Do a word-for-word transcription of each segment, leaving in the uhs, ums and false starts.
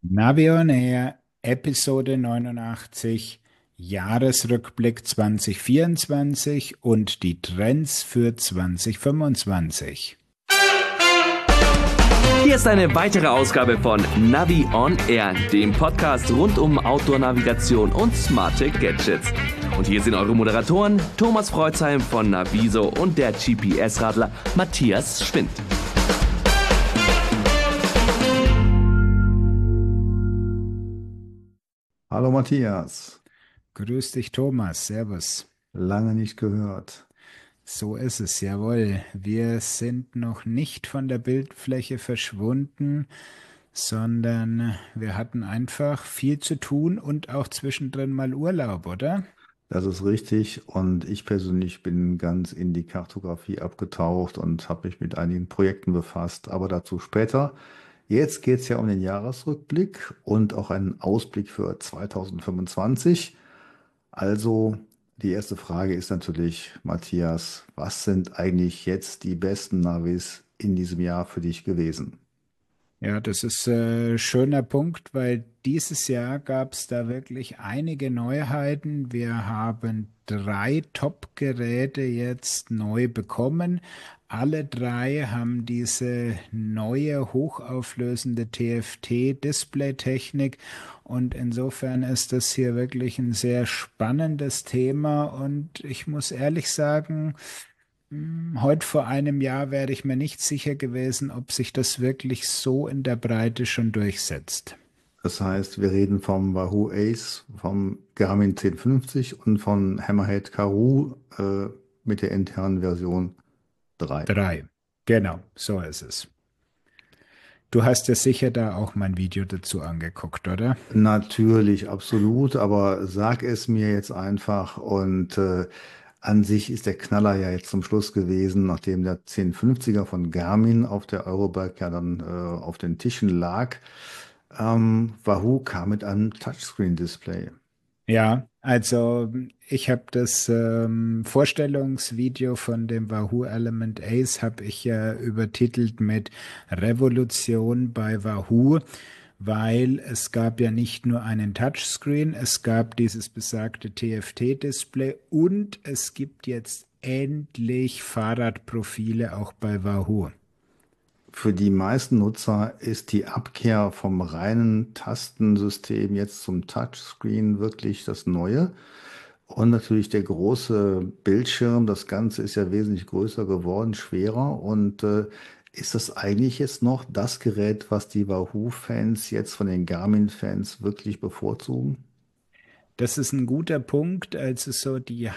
Navi on Air, Episode neunundachtzig, Jahresrückblick zwanzig vierundzwanzig und die Trends für zwanzig fünfundzwanzig. Hier ist eine weitere Ausgabe von Navi on Air, dem Podcast rund um Outdoor-Navigation und smarte Gadgets. Und hier sind eure Moderatoren Thomas Freuzheim von Naviso und der G P S-Radler Matthias Schwind. Hallo Matthias, Grüß dich, Thomas. Servus. lange nicht gehört. So ist es, jawohl. Wir sind noch nicht von der Bildfläche verschwunden, sondern wir hatten einfach viel zu tun und auch zwischendrin mal Urlaub, oder? Das ist richtig und ich persönlich bin ganz in die Kartografie abgetaucht und habe mich mit einigen Projekten befasst, aber dazu später. Jetzt geht es ja um den Jahresrückblick und auch einen Ausblick für zweitausendfünfundzwanzig. Also die erste Frage ist natürlich, Matthias, was sind eigentlich jetzt die besten Navis in diesem Jahr für dich gewesen? Ja, das ist ein schöner Punkt, weil dieses Jahr gab es da wirklich einige Neuheiten. Wir haben drei Top-Geräte jetzt neu bekommen. Alle drei haben diese neue hochauflösende T F T-Display-Technik und insofern ist das hier wirklich ein sehr spannendes Thema und ich muss ehrlich sagen, hm, Heute vor einem Jahr wäre ich mir nicht sicher gewesen, ob sich das wirklich so in der Breite schon durchsetzt. Das heißt, wir reden vom Wahoo Ace, vom Garmin zehn fünfzig und von Hammerhead Karoo äh, mit der internen Version drei. Drei. Genau, so ist es. Du hast ja sicher da auch mein Video dazu angeguckt, oder? Natürlich, absolut, aber sag es mir jetzt einfach und äh, an sich ist der Knaller ja jetzt zum Schluss gewesen, nachdem der zehn fünfziger von Garmin auf der Eurobike ja dann äh, auf den Tischen lag. Ähm, Wahoo kam mit einem Touchscreen-Display. Ja, also ich habe das ähm, Vorstellungsvideo von dem Wahoo Element Ace habe ich ja übertitelt mit Revolution bei Wahoo, weil es gab ja nicht nur einen Touchscreen, es gab dieses besagte T F T-Display und es gibt jetzt endlich Fahrradprofile auch bei Wahoo. Für die meisten Nutzer ist die Abkehr vom reinen Tastensystem jetzt zum Touchscreen wirklich das Neue. Und natürlich der große Bildschirm, das Ganze ist ja wesentlich größer geworden, schwerer. Und äh, ist das eigentlich jetzt noch das Gerät, was die Wahoo-Fans jetzt von den Garmin-Fans wirklich bevorzugen? Das ist ein guter Punkt. Also so die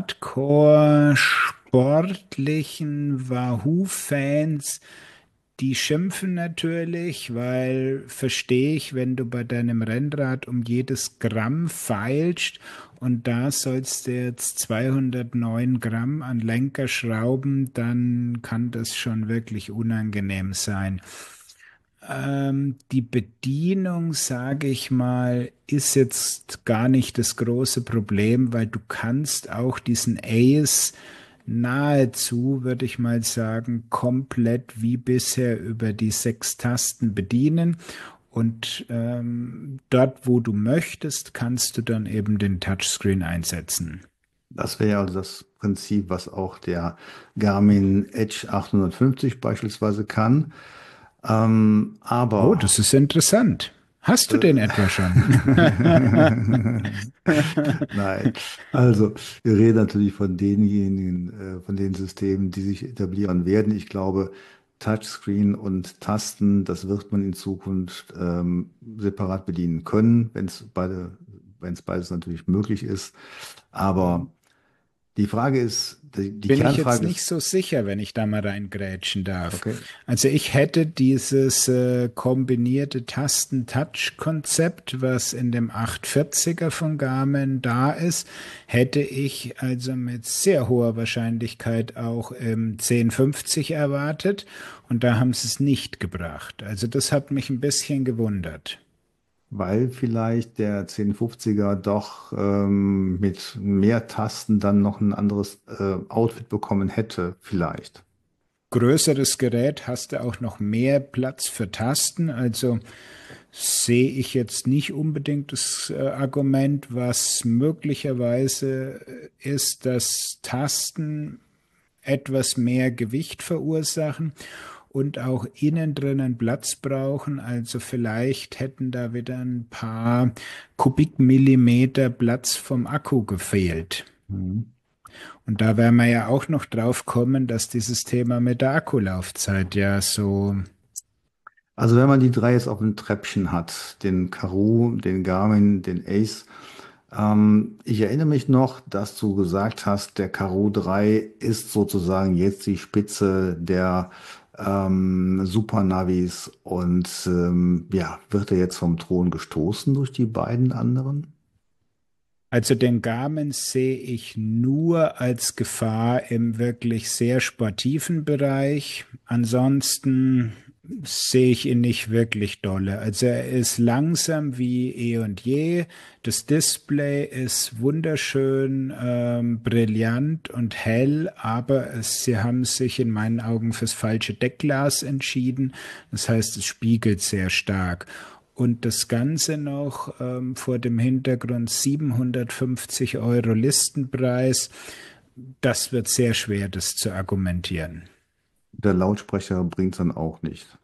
Hardcore-sportlichen Wahoo-Fans, die schimpfen natürlich, weil verstehe ich, wenn du bei deinem Rennrad um jedes Gramm feilst und da sollst du jetzt zweihundertneun Gramm an Lenker schrauben, dann kann das schon wirklich unangenehm sein. Ähm, die Bedienung, sage ich mal, ist jetzt gar nicht das große Problem, weil du kannst auch diesen Ace nahezu, würde ich mal sagen, komplett wie bisher über die sechs Tasten bedienen. Und ähm, dort, wo du möchtest, kannst du dann eben den Touchscreen einsetzen. Das wäre ja also das Prinzip, was auch der Garmin Edge achthundertfünfzig beispielsweise kann. Ähm, Oh, aber das ist interessant. Hast du den etwa schon? Nein, also wir reden natürlich von denjenigen, äh, von den Systemen, die sich etablieren werden. Ich glaube, Touchscreen und Tasten, das wird man in Zukunft ähm, separat bedienen können, wenn es beide, wenn es beides natürlich möglich ist. Aber die Frage ist, die, die Bin ich jetzt Kernfrage nicht ist, so sicher, wenn ich da mal reingrätschen darf. okay, Also ich hätte dieses äh, kombinierte Tasten-Touch-Konzept, was in dem achthundertvierziger von Garmin da ist, hätte ich also mit sehr hoher Wahrscheinlichkeit auch im zehn fünfzig erwartet und da haben sie es nicht gebracht. Also das hat mich ein bisschen gewundert. weil vielleicht der zehn fünfziger doch ähm, mit mehr Tasten dann noch ein anderes äh, Outfit bekommen hätte, vielleicht. Größeres Gerät hast du auch noch mehr Platz für Tasten, also sehe ich jetzt nicht unbedingt das äh, Argument, was möglicherweise ist, dass Tasten etwas mehr Gewicht verursachen und auch innen drinnen Platz brauchen. Also vielleicht hätten da wieder ein paar Kubikmillimeter Platz vom Akku gefehlt. Mhm. Und da werden wir ja auch noch drauf kommen, dass dieses Thema mit der Akkulaufzeit ja so. Also wenn man die drei jetzt auf dem Treppchen hat, den Karoo, den Garmin, den Ace, ähm, ich erinnere mich noch, dass du gesagt hast, der Karoo drei ist sozusagen jetzt die Spitze der ähm, Supernavis und ähm, ja, wird er jetzt vom Thron gestoßen durch die beiden anderen? Also den Garmin sehe ich nur als Gefahr im wirklich sehr sportiven Bereich. Ansonsten sehe ich ihn nicht wirklich dolle. Also er ist langsam wie eh und je. Das Display ist wunderschön, ähm, brillant und hell, aber es, sie haben sich in meinen Augen fürs falsche Deckglas entschieden. Das heißt, es spiegelt sehr stark. Und das Ganze noch ähm, vor dem Hintergrund siebenhundertfünfzig Euro Listenpreis. Das wird sehr schwer, das zu argumentieren. Der Lautsprecher bringt es dann auch nicht.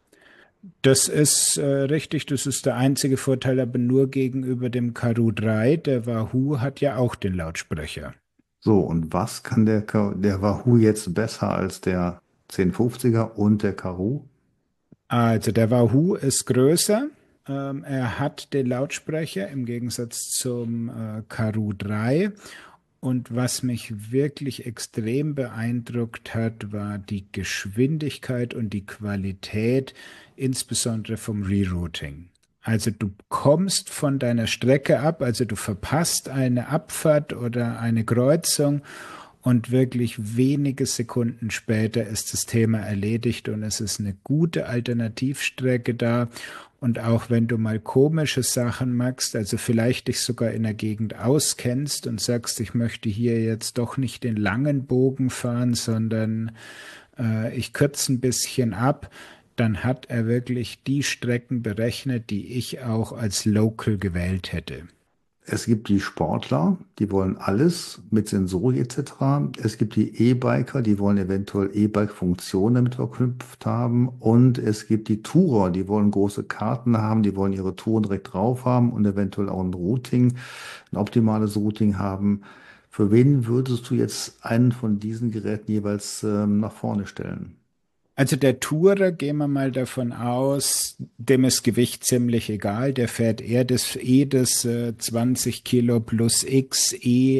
Das ist äh, richtig, das ist der einzige Vorteil, aber nur gegenüber dem Karoo drei. Der Wahoo hat ja auch den Lautsprecher. So, und was kann der, Ka- der Wahoo jetzt besser als der zehn fünfziger und der Karoo? Also der Wahoo ist größer. Ähm, er hat den Lautsprecher im Gegensatz zum äh, Karoo drei. Und was mich wirklich extrem beeindruckt hat, war die Geschwindigkeit und die Qualität, insbesondere vom Rerouting. Also du kommst von deiner Strecke ab, also du verpasst eine Abfahrt oder eine Kreuzung und wirklich wenige Sekunden später ist das Thema erledigt und es ist eine gute Alternativstrecke da. Und auch wenn du mal komische Sachen magst, also vielleicht dich sogar in der Gegend auskennst und sagst, ich möchte hier jetzt doch nicht den langen Bogen fahren, sondern äh, ich kürze ein bisschen ab, dann hat er wirklich die Strecken berechnet, die ich auch als Local gewählt hätte. Es gibt die Sportler, die wollen alles mit Sensorik et cetera. Es gibt die E-Biker, die wollen eventuell E-Bike-Funktionen damit verknüpft haben. Und es gibt die Tourer, die wollen große Karten haben, die wollen ihre Touren direkt drauf haben und eventuell auch ein Routing, ein optimales Routing haben. Für wen würdest du jetzt einen von diesen Geräten jeweils ähm, nach vorne stellen? Also der Tourer, gehen wir mal davon aus, dem ist Gewicht ziemlich egal. Der fährt eher das eh das äh, zwanzig Kilo plus X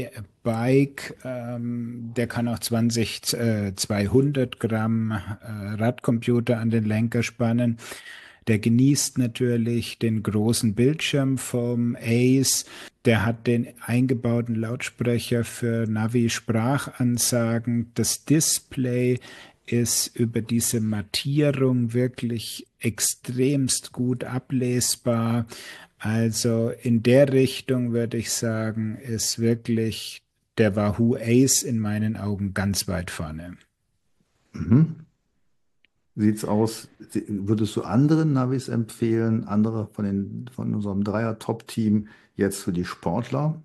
E-Bike. Ähm, der kann auch zwanzig, äh, zweihundert Gramm äh, Radcomputer an den Lenker spannen. Der genießt natürlich den großen Bildschirm vom Ace. Der hat den eingebauten Lautsprecher für Navi-Sprachansagen. Das Display ist über diese Mattierung wirklich extremst gut ablesbar. Also in der Richtung würde ich sagen, ist wirklich der Wahoo Ace in meinen Augen ganz weit vorne. Mhm. Sieht's aus, würdest du anderen Navis empfehlen, andere von den, von unserem Dreier-Top-Team jetzt für die Sportler?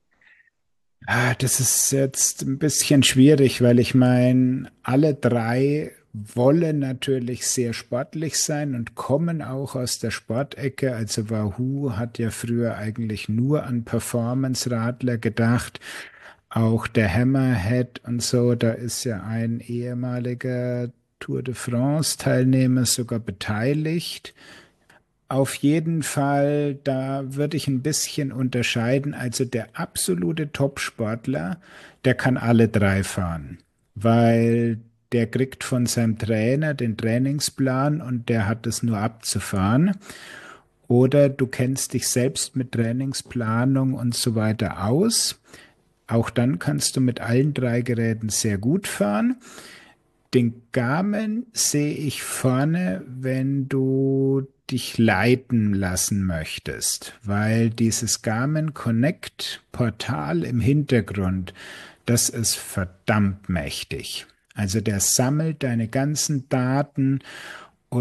Ah, das ist jetzt ein bisschen schwierig, weil ich meine, alle drei wollen natürlich sehr sportlich sein und kommen auch aus der Sportecke. Also Wahoo hat ja früher eigentlich nur an Performance-Radler gedacht. Auch der Hammerhead und so, da ist ja ein ehemaliger Tour de France-Teilnehmer sogar beteiligt. Auf jeden Fall, da würde ich ein bisschen unterscheiden. Also der absolute Top-Sportler, der kann alle drei fahren, weil der kriegt von seinem Trainer den Trainingsplan und der hat es nur abzufahren. Oder du kennst dich selbst mit Trainingsplanung und so weiter aus. Auch dann kannst du mit allen drei Geräten sehr gut fahren. Den Garmin sehe ich vorne, wenn du dich leiten lassen möchtest, weil dieses Garmin Connect Portal im Hintergrund, das ist verdammt mächtig. Also der sammelt deine ganzen Daten und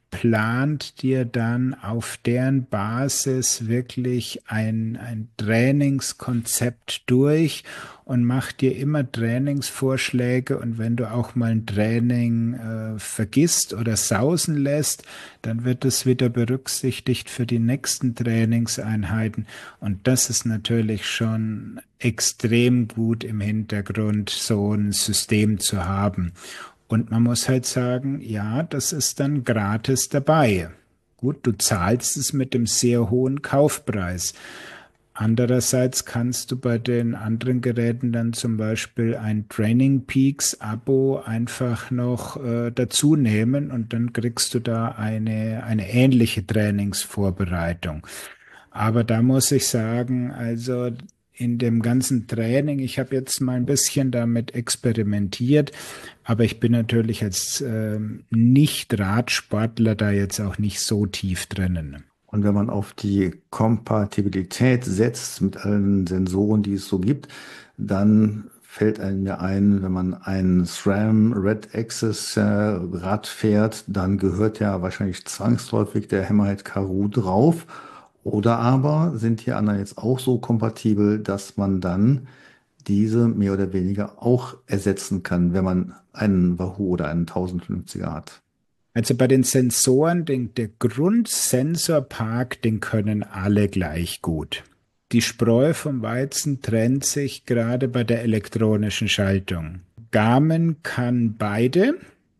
plant dir dann auf deren Basis wirklich ein, ein Trainingskonzept durch und macht dir immer Trainingsvorschläge. Und wenn du auch mal ein Training äh, vergisst oder sausen lässt, dann wird es wieder berücksichtigt für die nächsten Trainingseinheiten. Und das ist natürlich schon extrem gut im Hintergrund, so ein System zu haben. Und man muss halt sagen, ja, das ist dann gratis dabei. Gut, du zahlst es mit dem sehr hohen Kaufpreis. Andererseits kannst du bei den anderen Geräten dann zum Beispiel ein Training Peaks Abo einfach noch äh, dazu nehmen und dann kriegst du da eine, eine ähnliche Trainingsvorbereitung. Aber da muss ich sagen, also in dem ganzen Training, ich habe jetzt mal ein bisschen damit experimentiert, aber ich bin natürlich als äh, Nicht-Radsportler da jetzt auch nicht so tief drinnen. Und wenn man auf die Kompatibilität setzt mit allen Sensoren, die es so gibt, dann fällt einem ja ein, wenn man ein SRAM Red Access äh, Rad fährt, dann gehört ja wahrscheinlich zwangsläufig der Hammerhead Karoo drauf. Oder aber sind die anderen jetzt auch so kompatibel, dass man dann diese mehr oder weniger auch ersetzen kann, wenn man einen Wahoo oder einen tausendfünfziger hat? Also bei den Sensoren, den, der Grundsensorpark, den können alle gleich gut. Die Spreu vom Weizen trennt sich gerade bei der elektronischen Schaltung. Garmin kann beide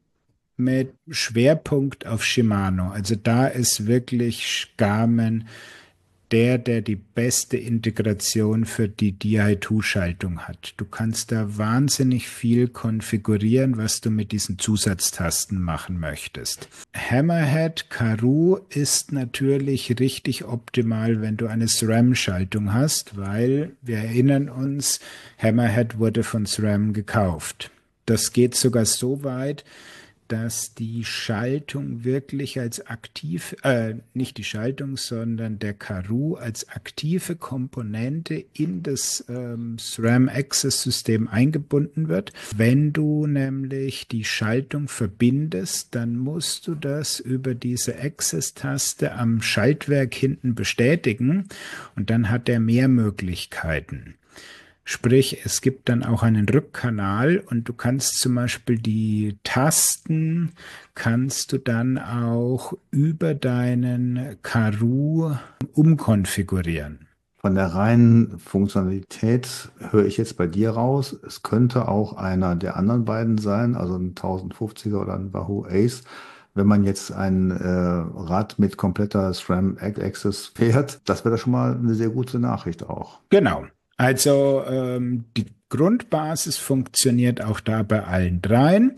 mit Schwerpunkt auf Shimano. Also da ist wirklich Garmin der, der die beste Integration für die D I zwei Schaltung hat. Du kannst da wahnsinnig viel konfigurieren, was du mit diesen Zusatztasten machen möchtest. Hammerhead Karoo ist natürlich richtig optimal, wenn du eine SRAM-Schaltung hast, weil wir erinnern uns, Hammerhead wurde von SRAM gekauft. Das geht sogar so weit, dass die Schaltung wirklich als aktiv, äh, nicht die Schaltung, sondern der Karoo als aktive Komponente in das ähm, SRAM Access System eingebunden wird. Wenn du nämlich die Schaltung verbindest, dann musst du das über diese Access-Taste am Schaltwerk hinten bestätigen und dann hat er mehr Möglichkeiten. Sprich, es gibt dann auch einen Rückkanal und du kannst zum Beispiel die Tasten, kannst du dann auch über deinen Karoo umkonfigurieren. Von der reinen Funktionalität höre ich jetzt bei dir raus, es könnte auch einer der anderen beiden sein, also ein tausendfünfziger oder ein Wahoo Ace. Wenn man jetzt ein äh, Rad mit kompletter SRAM Access fährt, das wäre schon mal eine sehr gute Nachricht auch. Genau. Also ähm, die Grundbasis funktioniert auch da bei allen dreien.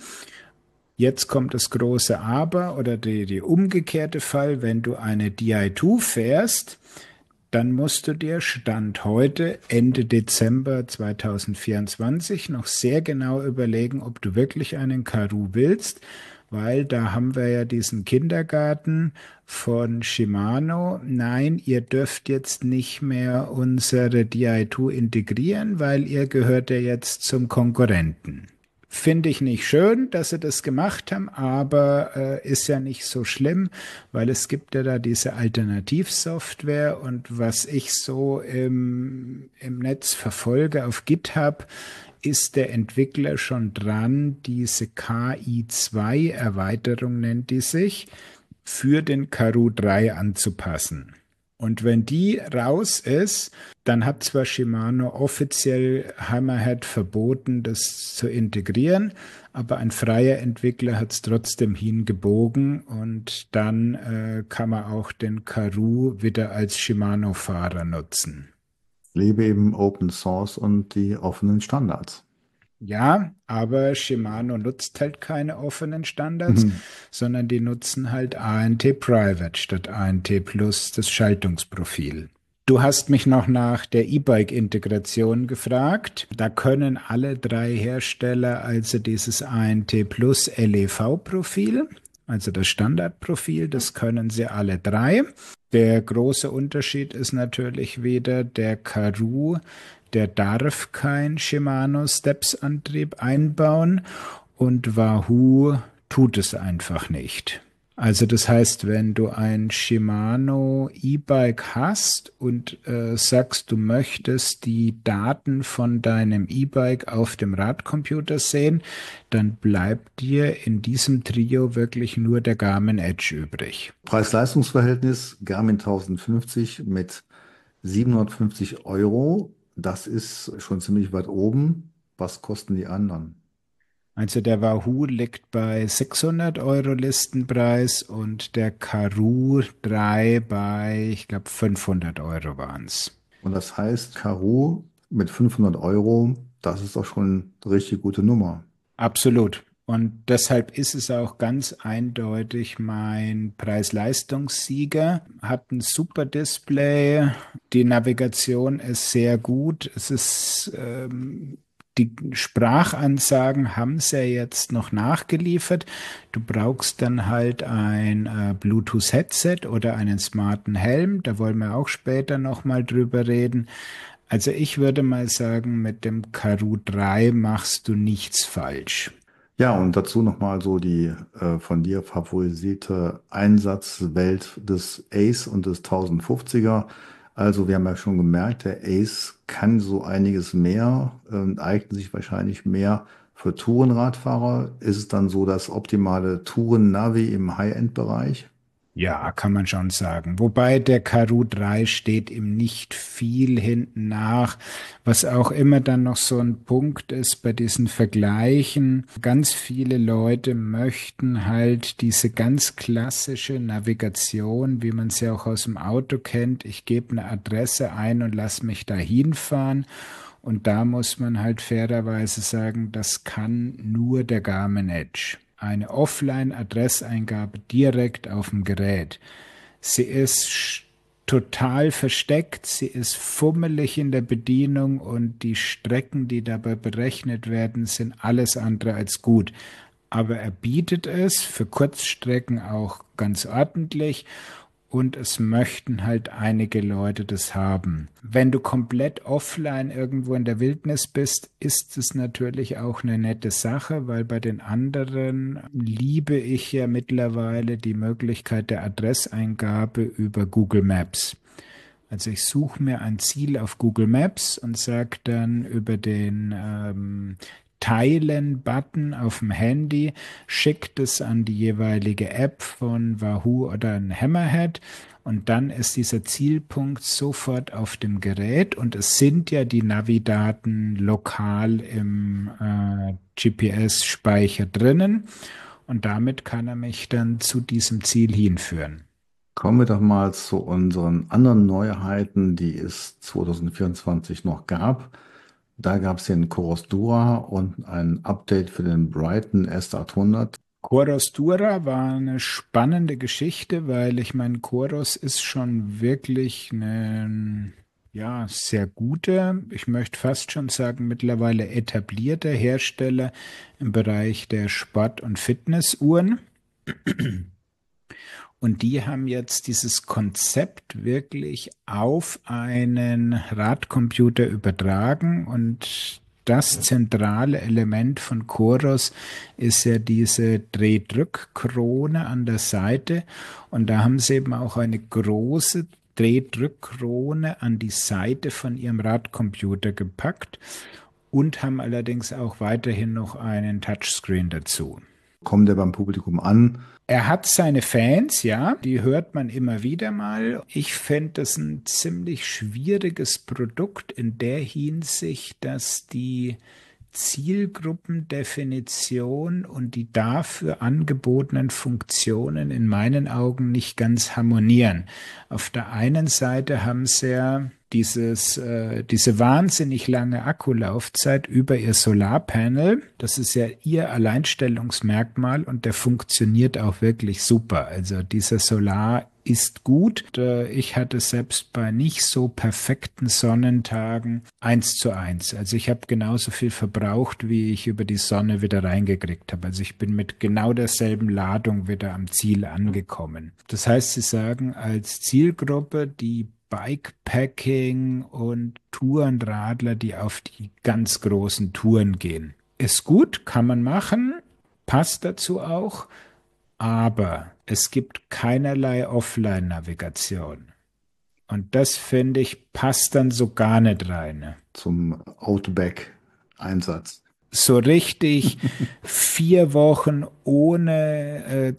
Jetzt kommt das große Aber oder die, die umgekehrte Fall, wenn du eine D I zwei fährst, dann musst du dir Stand heute, Ende Dezember zweitausendvierundzwanzig, noch sehr genau überlegen, ob du wirklich einen Karoo willst, weil da haben wir ja diesen Kindergarten von Shimano. Nein, ihr dürft jetzt nicht mehr unsere D I zwei integrieren, weil ihr gehört ja jetzt zum Konkurrenten. Finde ich nicht schön, dass sie das gemacht haben, aber äh, ist ja nicht so schlimm, weil es gibt ja da diese Alternativsoftware und was ich so im, im Netz verfolge auf GitHub, ist der Entwickler schon dran, diese K I zwei Erweiterung nennt die sich, für den Karoo drei anzupassen. Und wenn die raus ist, dann hat zwar Shimano offiziell Hammerhead verboten, das zu integrieren, aber ein freier Entwickler hat es trotzdem hingebogen und dann äh, kann man auch den Karoo wieder als Shimano-Fahrer nutzen. Lebe eben Open Source und die offenen Standards. Ja, aber Shimano nutzt halt keine offenen Standards, mhm. sondern die nutzen halt A N T Private statt A N T Plus, das Schaltungsprofil. Du hast mich noch nach der E-Bike-Integration gefragt. Da können alle drei Hersteller also dieses A N T Plus L E V-Profil, also das Standardprofil, das können sie alle drei. Der große Unterschied ist natürlich wieder, der Karoo, der darf kein Shimano Steps-Antrieb einbauen und Wahoo tut es einfach nicht. Also das heißt, wenn du ein Shimano E-Bike hast und äh, sagst, du möchtest die Daten von deinem E-Bike auf dem Radcomputer sehen, dann bleibt dir in diesem Trio wirklich nur der Garmin Edge übrig. Preis-Leistungs-Verhältnis Garmin tausendfünfzig mit siebenhundertfünfzig Euro. Das ist schon ziemlich weit oben. Was kosten die anderen? Also der Wahoo liegt bei sechshundert Euro Listenpreis und der Karoo drei bei, ich glaube, fünfhundert Euro waren es. Und das heißt, Karoo mit fünfhundert Euro, das ist doch schon eine richtig gute Nummer. Absolut. Und deshalb ist es auch ganz eindeutig mein Preis-Leistungssieger. Hat ein super Display. Die Navigation ist sehr gut. Es ist, ähm, die Sprachansagen haben sie ja jetzt noch nachgeliefert. Du brauchst dann halt ein äh, Bluetooth-Headset oder einen smarten Helm. Da wollen wir auch später nochmal drüber reden. Also ich würde mal sagen, mit dem Karoo drei machst du nichts falsch. Ja, und dazu nochmal so die äh, von dir favorisierte Einsatzwelt des Ace und des tausendfünfziger. Also wir haben ja schon gemerkt, der Ace kann so einiges mehr, äh, eignet sich wahrscheinlich mehr für Tourenradfahrer. Ist es dann so das optimale Touren-Navi im High-End-Bereich? Ja, kann man schon sagen. Wobei der Karoo drei steht ihm nicht viel hinten nach, was auch immer dann noch so ein Punkt ist bei diesen Vergleichen. Ganz viele Leute möchten halt diese ganz klassische Navigation, wie man sie auch aus dem Auto kennt. Ich gebe eine Adresse ein und lass mich dahin fahren. Und da muss man halt fairerweise sagen, das kann nur der Garmin Edge. Eine Offline-Adresseingabe direkt auf dem Gerät. Sie ist total versteckt, sie ist fummelig in der Bedienung und die Strecken, die dabei berechnet werden, sind alles andere als gut. Aber er bietet es für Kurzstrecken auch ganz ordentlich. Und es möchten halt einige Leute das haben. Wenn du komplett offline irgendwo in der Wildnis bist, ist es natürlich auch eine nette Sache, weil bei den anderen liebe ich ja mittlerweile die Möglichkeit der Adresseingabe über Google Maps. Also ich suche mir ein Ziel auf Google Maps und sage dann über den ähm, Teilen-Button auf dem Handy, schickt es an die jeweilige App von Wahoo oder ein Hammerhead und dann ist dieser Zielpunkt sofort auf dem Gerät und es sind ja die Navidaten lokal im äh, G P S-Speicher drinnen und damit kann er mich dann zu diesem Ziel hinführen. Kommen wir doch mal zu unseren anderen Neuheiten, die es zwanzig vierundzwanzig noch gab. Da gab es den Coros Dura und ein Update für den Brighton S achthundert. Coros Dura war eine spannende Geschichte, weil ich meine, Coros ist schon wirklich ein ja, sehr guter, ich möchte fast schon sagen, mittlerweile etablierter Hersteller im Bereich der Sport- und Fitnessuhren. Und die haben jetzt dieses Konzept wirklich auf einen Radcomputer übertragen. Und das zentrale Element von Coros ist ja diese Drehdrückkrone an der Seite. Und da haben sie eben auch eine große Drehdrückkrone an die Seite von ihrem Radcomputer gepackt und haben allerdings auch weiterhin noch einen Touchscreen dazu. Kommt der beim Publikum an? Er hat seine Fans, ja, die hört man immer wieder mal. Ich fände das ein ziemlich schwieriges Produkt in der Hinsicht, dass die Zielgruppendefinition und die dafür angebotenen Funktionen in meinen Augen nicht ganz harmonieren. Auf der einen Seite haben sie ja dieses, äh, diese wahnsinnig lange Akkulaufzeit über ihr Solarpanel. Das ist ja ihr Alleinstellungsmerkmal und der funktioniert auch wirklich super. Also dieser Solar ist gut. Ich hatte selbst bei nicht so perfekten Sonnentagen eins zu eins. Also ich habe genauso viel verbraucht, wie ich über die Sonne wieder reingekriegt habe. Also ich bin mit genau derselben Ladung wieder am Ziel angekommen. Das heißt, Sie sagen als Zielgruppe die Bikepacking und Tourenradler, die auf die ganz großen Touren gehen. Ist gut, kann man machen, passt dazu auch. aber es gibt keinerlei Offline-Navigation. Und das, finde ich, passt dann so gar nicht rein. Zum Outback-Einsatz. So richtig vier Wochen ohne äh,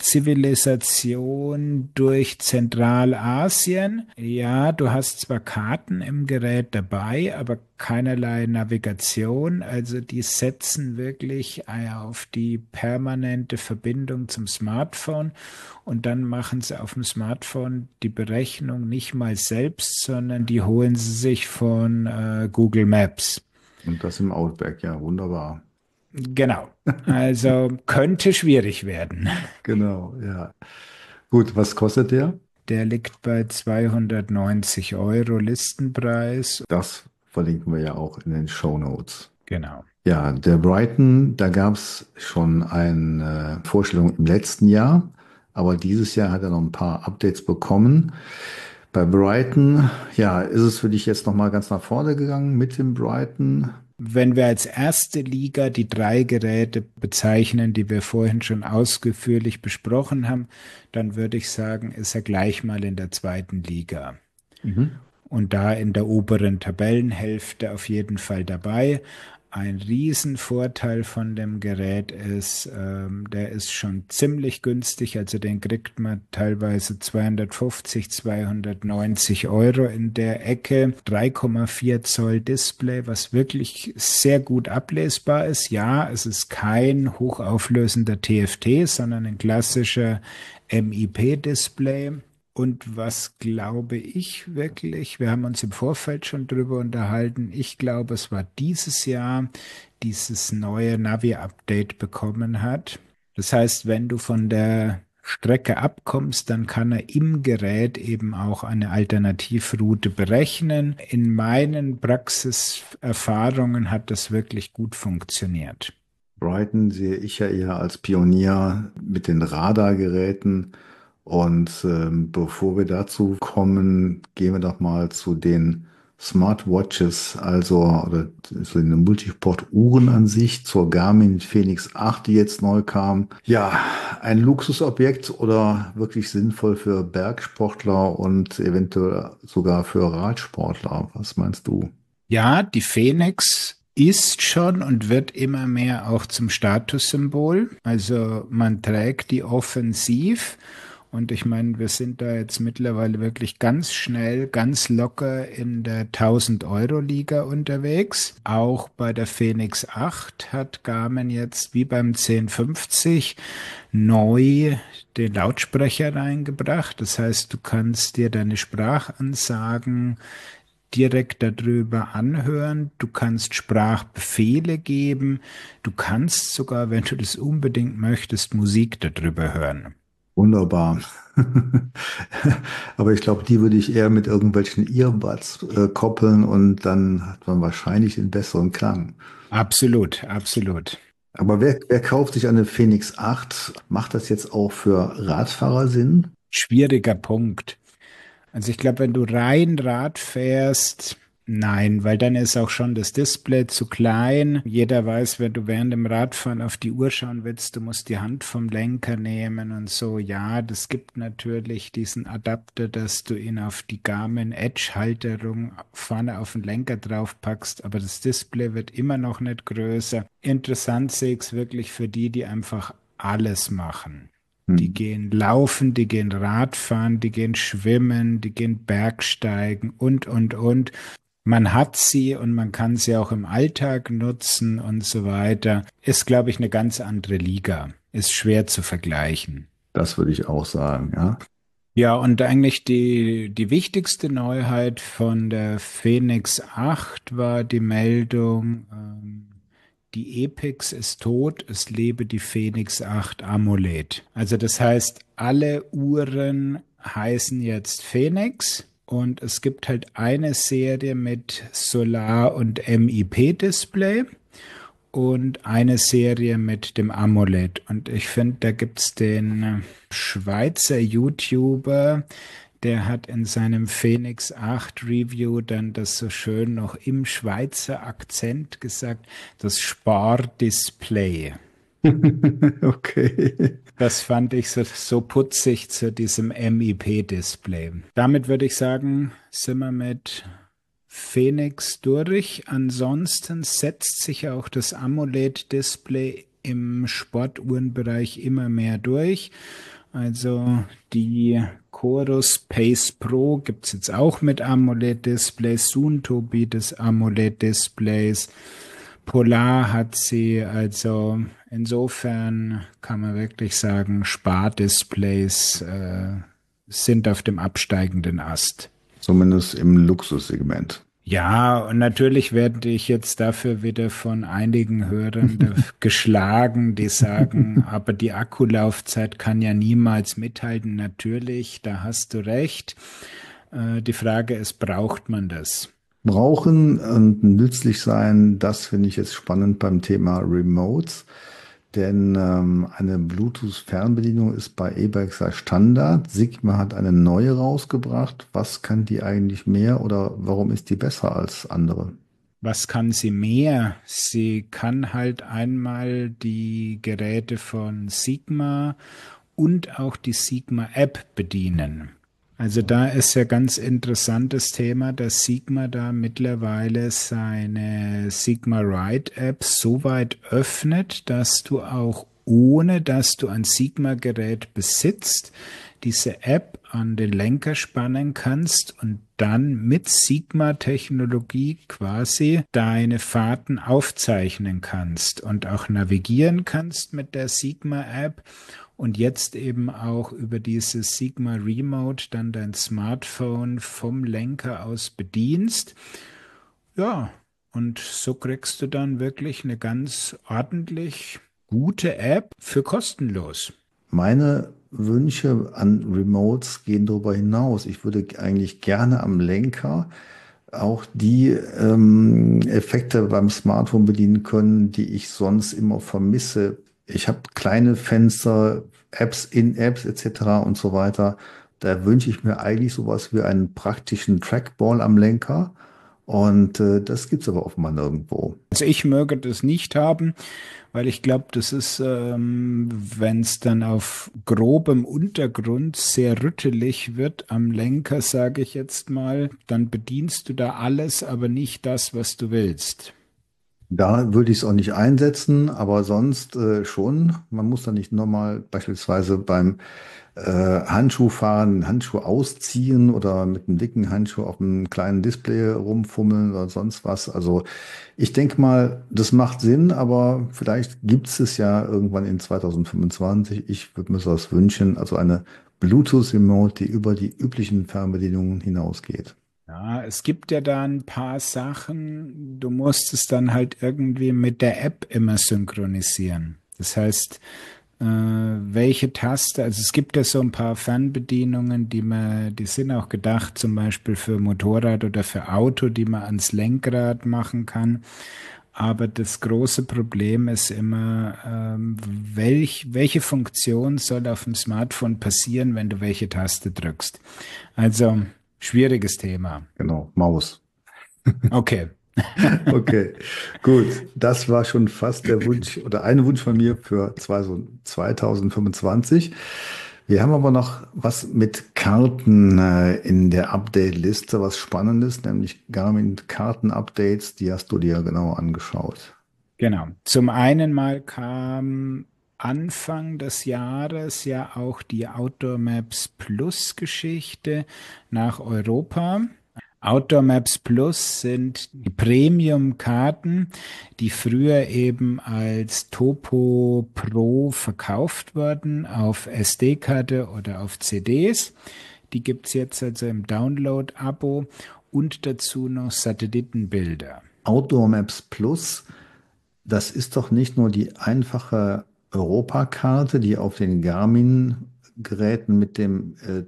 Zivilisation durch Zentralasien. Ja, du hast zwar Karten im Gerät dabei, aber keinerlei Navigation. Also die setzen wirklich äh, auf die permanente Verbindung zum Smartphone und dann machen sie auf dem Smartphone die Berechnung nicht mal selbst, sondern die holen sie sich von äh, Google Maps. Und das im Outback, ja, wunderbar. Genau. Also könnte schwierig werden. Genau, ja. Gut, was kostet der? Der liegt bei zweihundertneunzig Euro Listenpreis. Das verlinken wir ja auch in den Shownotes. Genau. Ja, der Brighton, da gab es schon eine Vorstellung im letzten Jahr, aber dieses Jahr hat er noch ein paar Updates bekommen. Bei Brighton, ja, ist es für dich jetzt nochmal ganz nach vorne gegangen mit dem Brighton? Wenn wir als erste Liga die drei Geräte bezeichnen, die wir vorhin schon ausführlich besprochen haben, dann würde ich sagen, ist er gleich mal in der zweiten Liga. Mhm. Und da in der oberen Tabellenhälfte auf jeden Fall dabei. Ein Riesenvorteil von dem Gerät ist, ähm, der ist schon ziemlich günstig, also den kriegt man teilweise zweihundertfünfzig, zweihundertneunzig Euro in der Ecke. drei Komma vier Zoll Display, was wirklich sehr gut ablesbar ist. Ja, es ist kein hochauflösender T F T, sondern ein klassischer M I P-Display. Und was glaube ich wirklich, wir haben uns im Vorfeld schon drüber unterhalten, ich glaube, es war dieses Jahr dieses neue Navi-Update bekommen hat. Das heißt, wenn du von der Strecke abkommst, dann kann er im Gerät eben auch eine Alternativroute berechnen. In meinen Praxiserfahrungen hat das wirklich gut funktioniert. Brighton sehe ich ja eher als Pionier mit den Radargeräten. Und ähm, bevor wir dazu kommen, gehen wir doch mal zu den Smartwatches, also oder zu den Multiport-Uhren an sich, zur Garmin Fenix acht, die jetzt neu kam. Ja, ein Luxusobjekt oder wirklich sinnvoll für Bergsportler und eventuell sogar für Radsportler. Was meinst du? Ja, die Fenix ist schon und wird immer mehr auch zum Statussymbol. Also man trägt die offensiv. Und ich meine, wir sind da jetzt mittlerweile wirklich ganz schnell, ganz locker in der tausend-Euro-Liga unterwegs. Auch bei der Fenix acht hat Garmin jetzt wie beim zehn fünfzig neu den Lautsprecher reingebracht. Das heißt, du kannst dir deine Sprachansagen direkt darüber anhören. Du kannst Sprachbefehle geben. Du kannst sogar, wenn du das unbedingt möchtest, Musik darüber hören. Wunderbar. Aber ich glaube, die würde ich eher mit irgendwelchen Earbuds äh, koppeln und dann hat man wahrscheinlich den besseren Klang. Absolut, absolut. Aber wer, wer kauft sich eine Fenix acht? Macht das jetzt auch für Radfahrer Sinn? Schwieriger Punkt. Also ich glaube, wenn du rein Rad fährst, nein, weil dann ist auch schon das Display zu klein. Jeder weiß, wenn du während dem Radfahren auf die Uhr schauen willst, du musst die Hand vom Lenker nehmen und so. Ja, das gibt natürlich diesen Adapter, dass du ihn auf die Garmin Edge Halterung vorne auf den Lenker draufpackst, aber das Display wird immer noch nicht größer. Interessant sehe ich es wirklich für die, die einfach alles machen. Die gehen laufen, die gehen Radfahren, die gehen schwimmen, die gehen Bergsteigen und, und, und. Man hat sie und man kann sie auch im Alltag nutzen und so weiter. Ist, glaube ich, eine ganz andere Liga. Ist schwer zu vergleichen. Das würde ich auch sagen, ja. Ja, und eigentlich die, die wichtigste Neuheit von der Fenix acht war die Meldung, ähm, die Epix ist tot, es lebe die Fenix acht AMOLED. Also das heißt, alle Uhren heißen jetzt Fenix und es gibt halt eine Serie mit Solar- und M I P-Display und eine Serie mit dem AMOLED. Und ich finde, da gibt's den Schweizer YouTuber, der hat in seinem Fenix acht Review dann das so schön noch im Schweizer Akzent gesagt, das Spardisplay. Okay. Das fand ich so, so putzig zu diesem M I P-Display. Damit würde ich sagen, sind wir mit Phoenix durch. Ansonsten setzt sich auch das AMOLED-Display im Sportuhrenbereich immer mehr durch. Also die Chorus Pace Pro gibt es jetzt auch mit AMOLED-Displays. Suunto bietet AMOLED-Displays. Polar hat sie, also insofern kann man wirklich sagen, Spardisplays äh, sind auf dem absteigenden Ast. Zumindest im Luxussegment. Ja, und natürlich werde ich jetzt dafür wieder von einigen Hörern da- geschlagen, die sagen, aber die Akkulaufzeit kann ja niemals mithalten. Natürlich, da hast du recht. Äh, die Frage ist, braucht man das? Brauchen und nützlich sein, das finde ich jetzt spannend beim Thema Remotes. Denn ähm, eine Bluetooth-Fernbedienung ist bei E-Bikes ja Standard. Sigma hat eine neue rausgebracht. Was kann die eigentlich mehr oder warum ist die besser als andere? Was kann sie mehr? Sie kann halt einmal die Geräte von Sigma und auch die Sigma-App bedienen. Also da ist ja ganz interessantes Thema, dass Sigma da mittlerweile seine Sigma Ride App so weit öffnet, dass du auch ohne dass du ein Sigma-Gerät besitzt, diese App an den Lenker spannen kannst und dann mit Sigma-Technologie quasi deine Fahrten aufzeichnen kannst und auch navigieren kannst mit der Sigma-App und jetzt eben auch über dieses Sigma Remote dann dein Smartphone vom Lenker aus bedienst. Ja, und so kriegst du dann wirklich eine ganz ordentlich gute App für kostenlos. Meine Wünsche an Remotes gehen darüber hinaus. Ich würde eigentlich gerne am Lenker auch die ähm, Effekte beim Smartphone bedienen können, die ich sonst immer vermisse. Ich habe kleine Fenster, Apps in Apps et cetera und so weiter. Da wünsche ich mir eigentlich sowas wie einen praktischen Trackball am Lenker. Und äh, das gibt's aber offenbar nirgendwo. Also ich möge das nicht haben, weil ich glaube, das ist, ähm, wenn es dann auf grobem Untergrund sehr rüttelig wird am Lenker, sage ich jetzt mal, dann bedienst du da alles, aber nicht das, was du willst. Da würde ich es auch nicht einsetzen, aber sonst äh, schon. Man muss da nicht nochmal beispielsweise beim äh, Handschuhfahren den Handschuh ausziehen oder mit einem dicken Handschuh auf einem kleinen Display rumfummeln oder sonst was. Also ich denke mal, das macht Sinn, aber vielleicht gibt es es ja irgendwann in zwanzig fünfundzwanzig. Ich würde mir sowas wünschen, also eine Bluetooth-Remote, die über die üblichen Fernbedienungen hinausgeht. Ja, es gibt ja da ein paar Sachen, du musst es dann halt irgendwie mit der App immer synchronisieren. Das heißt, äh, welche Taste, also es gibt ja so ein paar Fernbedienungen, die man, die sind auch gedacht, zum Beispiel für Motorrad oder für Auto, die man ans Lenkrad machen kann. Aber das große Problem ist immer, ähm, welch, welche Funktion soll auf dem Smartphone passieren, wenn du welche Taste drückst? Also, schwieriges Thema. Genau, Maus. Okay. Okay, gut. Das war schon fast der Wunsch oder ein Wunsch von mir für zwanzig fünfundzwanzig. Wir haben aber noch was mit Karten äh, in der Update-Liste, was Spannendes, nämlich Garmin-Karten-Updates. Die hast du dir genau angeschaut. Genau. Zum einen mal kam Anfang des Jahres ja auch die Outdoor Maps Plus Geschichte nach Europa. Outdoor Maps Plus sind die Premium-Karten, die früher eben als Topo Pro verkauft wurden auf S D-Karte oder auf C Ds. Die gibt's jetzt also im Download-Abo und dazu noch Satellitenbilder. Outdoor Maps Plus, das ist doch nicht nur die einfache Europakarte, die auf den Garmin-Geräten mit dem äh,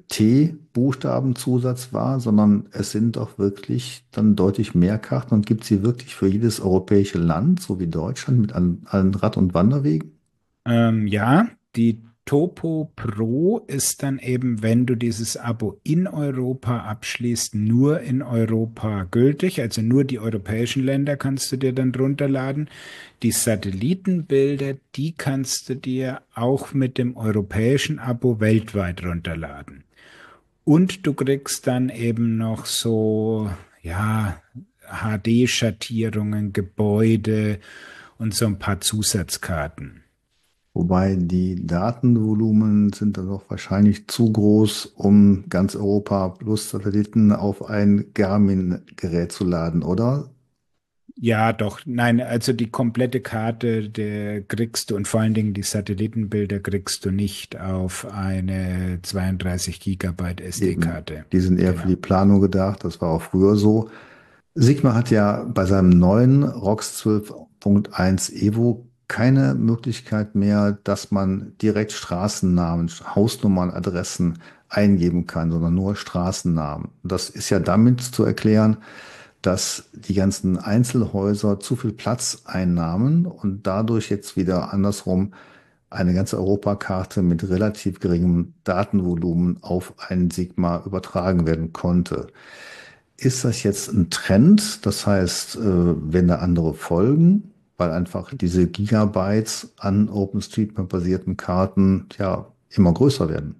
T-Buchstabenzusatz war, sondern es sind doch wirklich dann deutlich mehr Karten und gibt sie wirklich für jedes europäische Land, so wie Deutschland, mit allen, allen Rad- und Wanderwegen? Ähm, ja, die Topo Pro ist dann eben, wenn du dieses Abo in Europa abschließt, nur in Europa gültig. Also nur die europäischen Länder kannst du dir dann runterladen. Die Satellitenbilder, die kannst du dir auch mit dem europäischen Abo weltweit runterladen. Und du kriegst dann eben noch so, ja, H D-Schattierungen, Gebäude und so ein paar Zusatzkarten. Wobei die Datenvolumen sind dann doch wahrscheinlich zu groß, um ganz Europa plus Satelliten auf ein Garmin-Gerät zu laden, oder? Ja, doch. Nein, also die komplette Karte, der kriegst du und vor allen Dingen die Satellitenbilder kriegst du nicht auf eine zweiunddreißig Gigabyte Eben. S D-Karte. Die sind eher für Genau. die Planung gedacht, das war auch früher so. Sigma hat ja bei seinem neuen ROX zwölf Punkt eins Evo keine Möglichkeit mehr, dass man direkt Straßennamen, Hausnummern, Adressen eingeben kann, sondern nur Straßennamen. Das ist ja damit zu erklären, dass die ganzen Einzelhäuser zu viel Platz einnahmen und dadurch jetzt wieder andersrum eine ganze Europakarte mit relativ geringem Datenvolumen auf ein Sigma übertragen werden konnte. Ist das jetzt ein Trend? Das heißt, äh, wenn da andere folgen, weil einfach diese Gigabytes an OpenStreetMap-basierten Karten ja immer größer werden?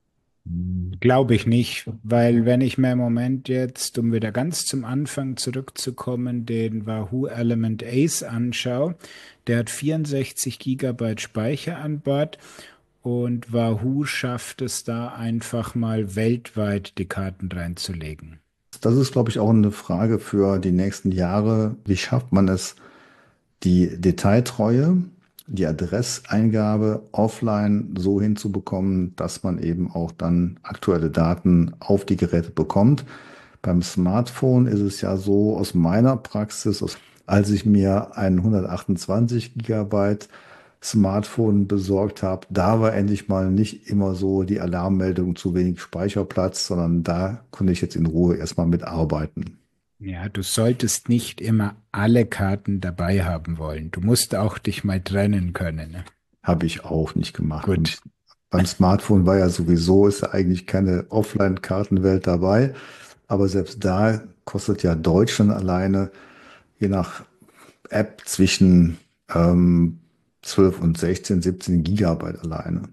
Glaube ich nicht, weil wenn ich mir im Moment jetzt, um wieder ganz zum Anfang zurückzukommen, den Wahoo Element Ace anschaue, der hat vierundsechzig Gigabyte Speicher an Bord und Wahoo schafft es da einfach mal weltweit die Karten reinzulegen. Das ist, glaube ich, auch eine Frage für die nächsten Jahre. Wie schafft man es, die Detailtreue, die Adresseingabe offline so hinzubekommen, dass man eben auch dann aktuelle Daten auf die Geräte bekommt? Beim Smartphone ist es ja so aus meiner Praxis, aus- als ich mir ein hundertachtundzwanzig Gigabyte Smartphone besorgt habe, da war endlich mal nicht immer so die Alarmmeldung zu wenig Speicherplatz, sondern da konnte ich jetzt in Ruhe erstmal mitarbeiten. Ja, du solltest nicht immer alle Karten dabei haben wollen. Du musst auch dich mal trennen können. Ne? Habe ich auch nicht gemacht. Beim, Gut. beim Smartphone war ja sowieso, ist ja eigentlich keine Offline-Kartenwelt dabei. Aber selbst da kostet ja Deutschland alleine, je nach App, zwischen ähm, zwölf und sechzehn, siebzehn Gigabyte alleine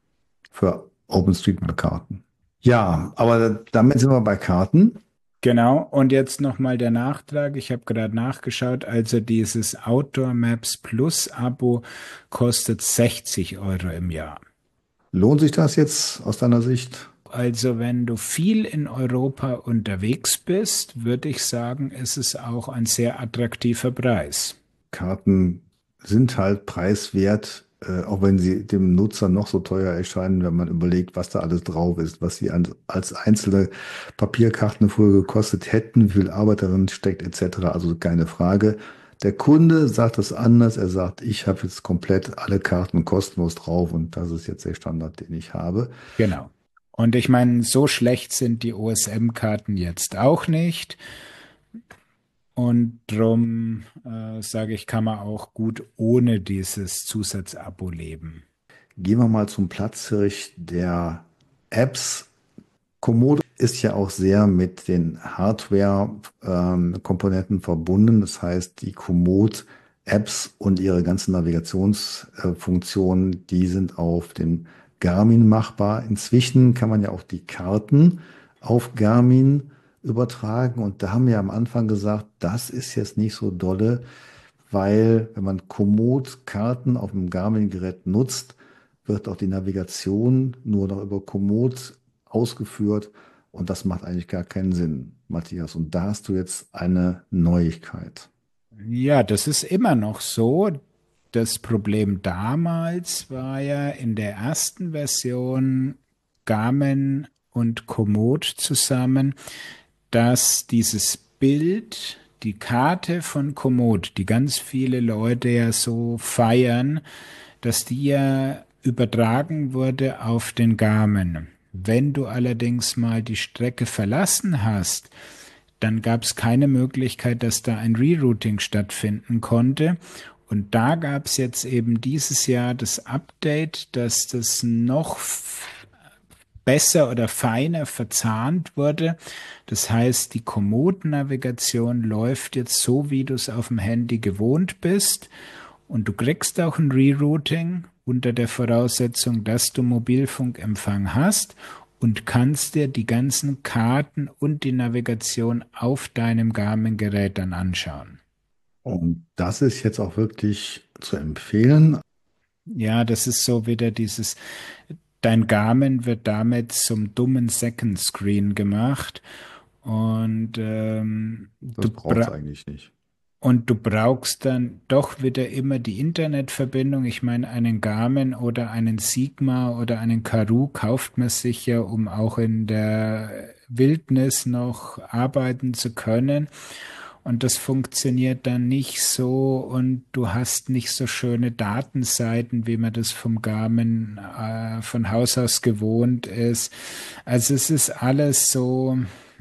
für OpenStreetMap-Karten. Ja, aber damit sind wir bei Karten. Genau, und jetzt nochmal der Nachtrag. Ich habe gerade nachgeschaut, also dieses Outdoor Maps Plus Abo kostet sechzig Euro im Jahr. Lohnt sich das jetzt aus deiner Sicht? Also wenn du viel in Europa unterwegs bist, würde ich sagen, ist es auch ein sehr attraktiver Preis. Karten sind halt preiswert, äh, auch wenn sie dem Nutzer noch so teuer erscheinen, wenn man überlegt, was da alles drauf ist, was sie an, als einzelne Papierkarten früher gekostet hätten, wie viel Arbeit darin steckt, et cetera. Also keine Frage. Der Kunde sagt das anders. Er sagt, ich habe jetzt komplett alle Karten kostenlos drauf und das ist jetzt der Standard, den ich habe. Genau. Und ich meine, so schlecht sind die O S M-Karten jetzt auch nicht. Und drum äh, sage ich, kann man auch gut ohne dieses Zusatzabo leben. Gehen wir mal zum Platzhirsch der Apps. Komodo ist ja auch sehr mit den Hardware-Komponenten verbunden. Das heißt, die Komoot-Apps und ihre ganzen Navigationsfunktionen, die sind auf dem Garmin machbar. Inzwischen kann man ja auch die Karten auf Garmin übertragen. Und da haben wir am Anfang gesagt, das ist jetzt nicht so dolle, weil wenn man Komoot-Karten auf dem Garmin-Gerät nutzt, wird auch die Navigation nur noch über Komoot ausgeführt und das macht eigentlich gar keinen Sinn, Matthias. Und da hast du jetzt eine Neuigkeit. Ja, das ist immer noch so. Das Problem damals war ja in der ersten Version Garmin und Komoot zusammen, dass dieses Bild, die Karte von Komoot, die ganz viele Leute ja so feiern, dass die ja übertragen wurde auf den Garmin. Wenn du allerdings mal die Strecke verlassen hast, dann gab es keine Möglichkeit, dass da ein Rerouting stattfinden konnte. Und da gab es jetzt eben dieses Jahr das Update, dass das noch f- besser oder feiner verzahnt wurde. Das heißt, die Komoot-Navigation läuft jetzt so, wie du es auf dem Handy gewohnt bist. Und du kriegst auch ein Rerouting unter der Voraussetzung, dass du Mobilfunkempfang hast und kannst dir die ganzen Karten und die Navigation auf deinem Garmin-Gerät dann anschauen. Und das ist jetzt auch wirklich zu empfehlen. Ja, das ist so wieder dieses, dein Garmin wird damit zum dummen Second Screen gemacht und ähm, du Das braucht es bra eigentlich nicht. und du brauchst dann doch wieder immer die Internetverbindung. Ich meine, einen Garmin oder einen Sigma oder einen Karoo kauft man sich ja, um auch in der Wildnis noch arbeiten zu können. Und das funktioniert dann nicht so und du hast nicht so schöne Datenseiten, wie man das vom Garmin äh, von Haus aus gewohnt ist. Also es ist alles so,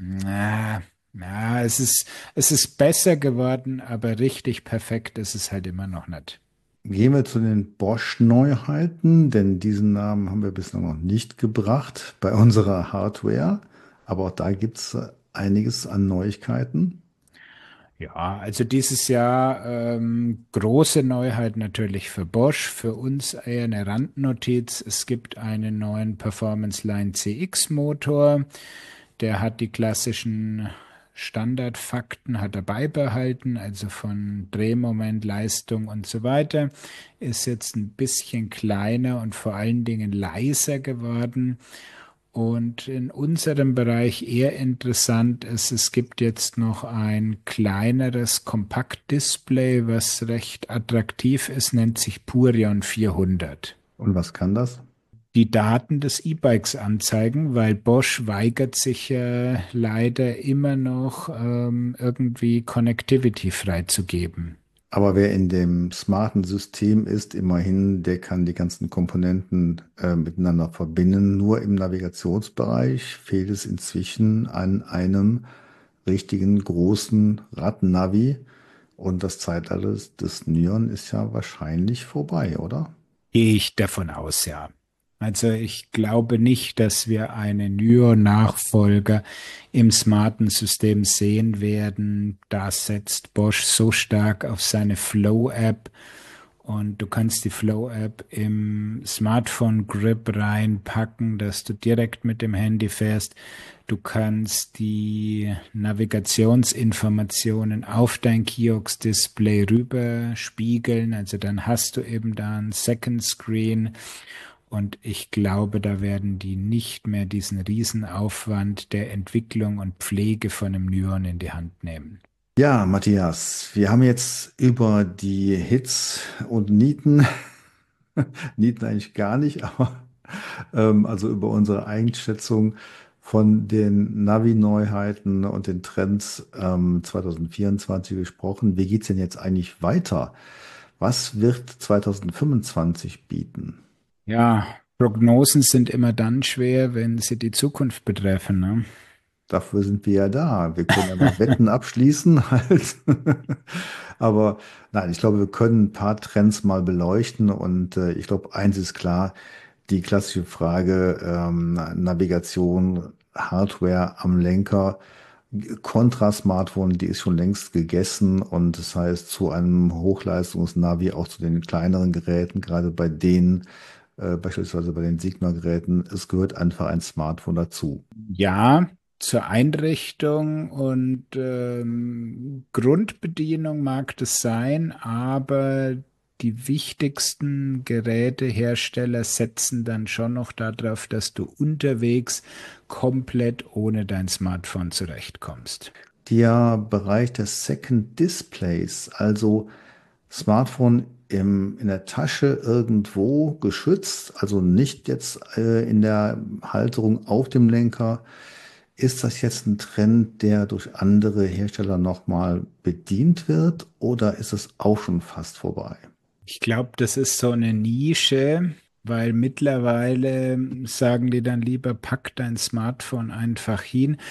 na, ja, es ist, es ist besser geworden, aber richtig perfekt ist es halt immer noch nicht. Gehen wir zu den Bosch-Neuheiten, denn diesen Namen haben wir bislang noch nicht gebracht bei unserer Hardware. Aber auch da gibt es einiges an Neuigkeiten. Ja, also dieses Jahr ähm, große Neuheit natürlich für Bosch, für uns eher eine Randnotiz. Es gibt einen neuen Performance Line C X Motor, der hat die klassischen Standardfakten hat er beibehalten, also von Drehmoment, Leistung und so weiter, ist jetzt ein bisschen kleiner und vor allen Dingen leiser geworden. Und in unserem Bereich eher interessant ist, es gibt jetzt noch ein kleineres Kompaktdisplay, was recht attraktiv ist, nennt sich Purion vierhundert. Und was kann das? Die Daten des E-Bikes anzeigen, weil Bosch weigert sich äh, leider immer noch ähm, irgendwie Connectivity freizugeben. Aber wer in dem smarten System ist, immerhin, der kann die ganzen Komponenten äh, miteinander verbinden. Nur im Navigationsbereich fehlt es inzwischen an einem richtigen großen Radnavi. Und das Zeitalter des, des Neon ist ja wahrscheinlich vorbei, oder? Gehe ich davon aus, ja. Also ich glaube nicht, dass wir einen Neo-Nachfolger im smarten System sehen werden. Da setzt Bosch so stark auf seine Flow-App und du kannst die Flow-App im Smartphone-Grip reinpacken, dass du direkt mit dem Handy fährst. Du kannst die Navigationsinformationen auf dein Kiosk-Display rüber spiegeln. Also dann hast du eben da ein Second Screen. Und ich glaube, da werden die nicht mehr diesen Riesenaufwand der Entwicklung und Pflege von einem Nyon in die Hand nehmen. Ja, Matthias, wir haben jetzt über die Hits und Nieten, Nieten eigentlich gar nicht, aber ähm, also über unsere Einschätzung von den Navi-Neuheiten und den Trends ähm, zwanzig vierundzwanzig gesprochen. Wie geht's denn jetzt eigentlich weiter? Was wird zwanzig fünfundzwanzig bieten? Ja, Prognosen sind immer dann schwer, wenn sie die Zukunft betreffen, ne? Dafür sind wir ja da. Wir können ja mal Wetten abschließen halt. Aber nein, ich glaube, wir können ein paar Trends mal beleuchten. Und äh, ich glaube, eins ist klar, die klassische Frage ähm, Navigation, Hardware am Lenker, Kontra-Smartphone, die ist schon längst gegessen. Und das heißt, zu einem Hochleistungs-Navi, auch zu den kleineren Geräten, gerade bei denen, äh, beispielsweise bei den Sigma-Geräten, es gehört einfach ein Smartphone dazu. Ja, zur Einrichtung und ähm, Grundbedienung mag das sein, aber die wichtigsten Gerätehersteller setzen dann schon noch darauf, dass du unterwegs komplett ohne dein Smartphone zurechtkommst. Der Bereich des Second Displays, also Smartphone im, in der Tasche irgendwo geschützt, also nicht jetzt äh, in der Halterung auf dem Lenker. Ist das jetzt ein Trend, der durch andere Hersteller nochmal bedient wird oder ist es auch schon fast vorbei? Ich glaube, das ist so eine Nische, weil mittlerweile sagen die dann lieber, pack dein Smartphone einfach hin.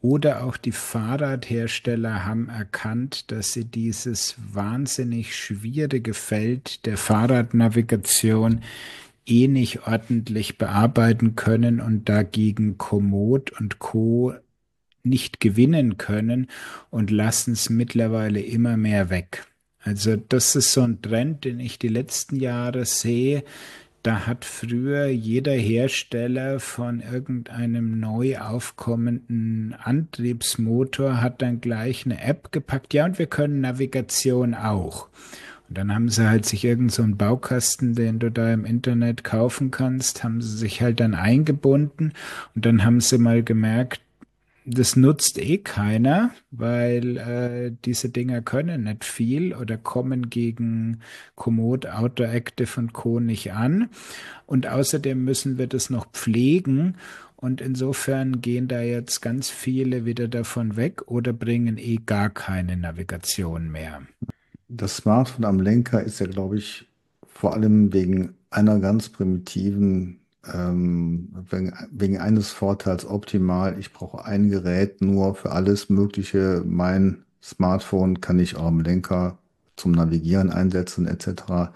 Oder auch die Fahrradhersteller haben erkannt, dass sie dieses wahnsinnig schwierige Feld der Fahrradnavigation eh nicht ordentlich bearbeiten können und dagegen Komoot und Co. nicht gewinnen können und lassen es mittlerweile immer mehr weg. Also das ist so ein Trend, den ich die letzten Jahre sehe. Da hat früher jeder Hersteller von irgendeinem neu aufkommenden Antriebsmotor hat dann gleich eine App gepackt. Ja, und wir können Navigation auch. Und dann haben sie halt sich irgend so einen Baukasten, den du da im Internet kaufen kannst, haben sie sich halt dann eingebunden und dann haben sie mal gemerkt, das nutzt eh keiner, weil äh, diese Dinger können nicht viel oder kommen gegen Komoot, Autoactive und Co. nicht an. Und außerdem müssen wir das noch pflegen. Und insofern gehen da jetzt ganz viele wieder davon weg oder bringen eh gar keine Navigation mehr. Das Smartphone am Lenker ist ja, glaube ich, vor allem wegen einer ganz primitiven, ähm, wegen, wegen eines Vorteils optimal. Ich brauche ein Gerät nur für alles Mögliche. Mein Smartphone kann ich auch am Lenker zum Navigieren einsetzen, et cetera.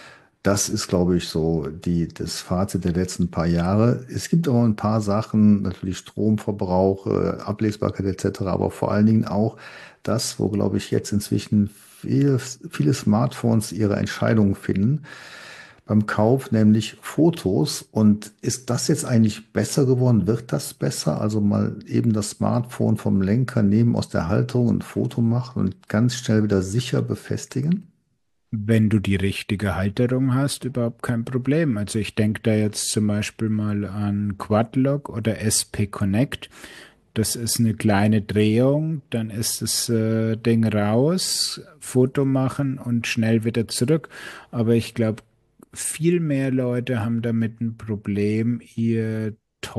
Das ist, glaube ich, so die, das Fazit der letzten paar Jahre. Es gibt aber ein paar Sachen, natürlich Stromverbrauch, äh, Ablesbarkeit et cetera, aber vor allen Dingen auch das, wo, glaube ich, jetzt inzwischen viele, viele Smartphones ihre Entscheidungen finden beim Kauf, nämlich Fotos. Und ist das jetzt eigentlich besser geworden? Wird das besser? Also mal eben das Smartphone vom Lenker nehmen aus der Halterung, ein Foto machen und ganz schnell wieder sicher befestigen? Wenn du die richtige Halterung hast, überhaupt kein Problem. Also ich denke da jetzt zum Beispiel mal an Quadlock oder S P Connect. Das ist eine kleine Drehung, dann ist das äh, Ding raus, Foto machen und schnell wieder zurück. Aber ich glaube, viel mehr Leute haben damit ein Problem, ihr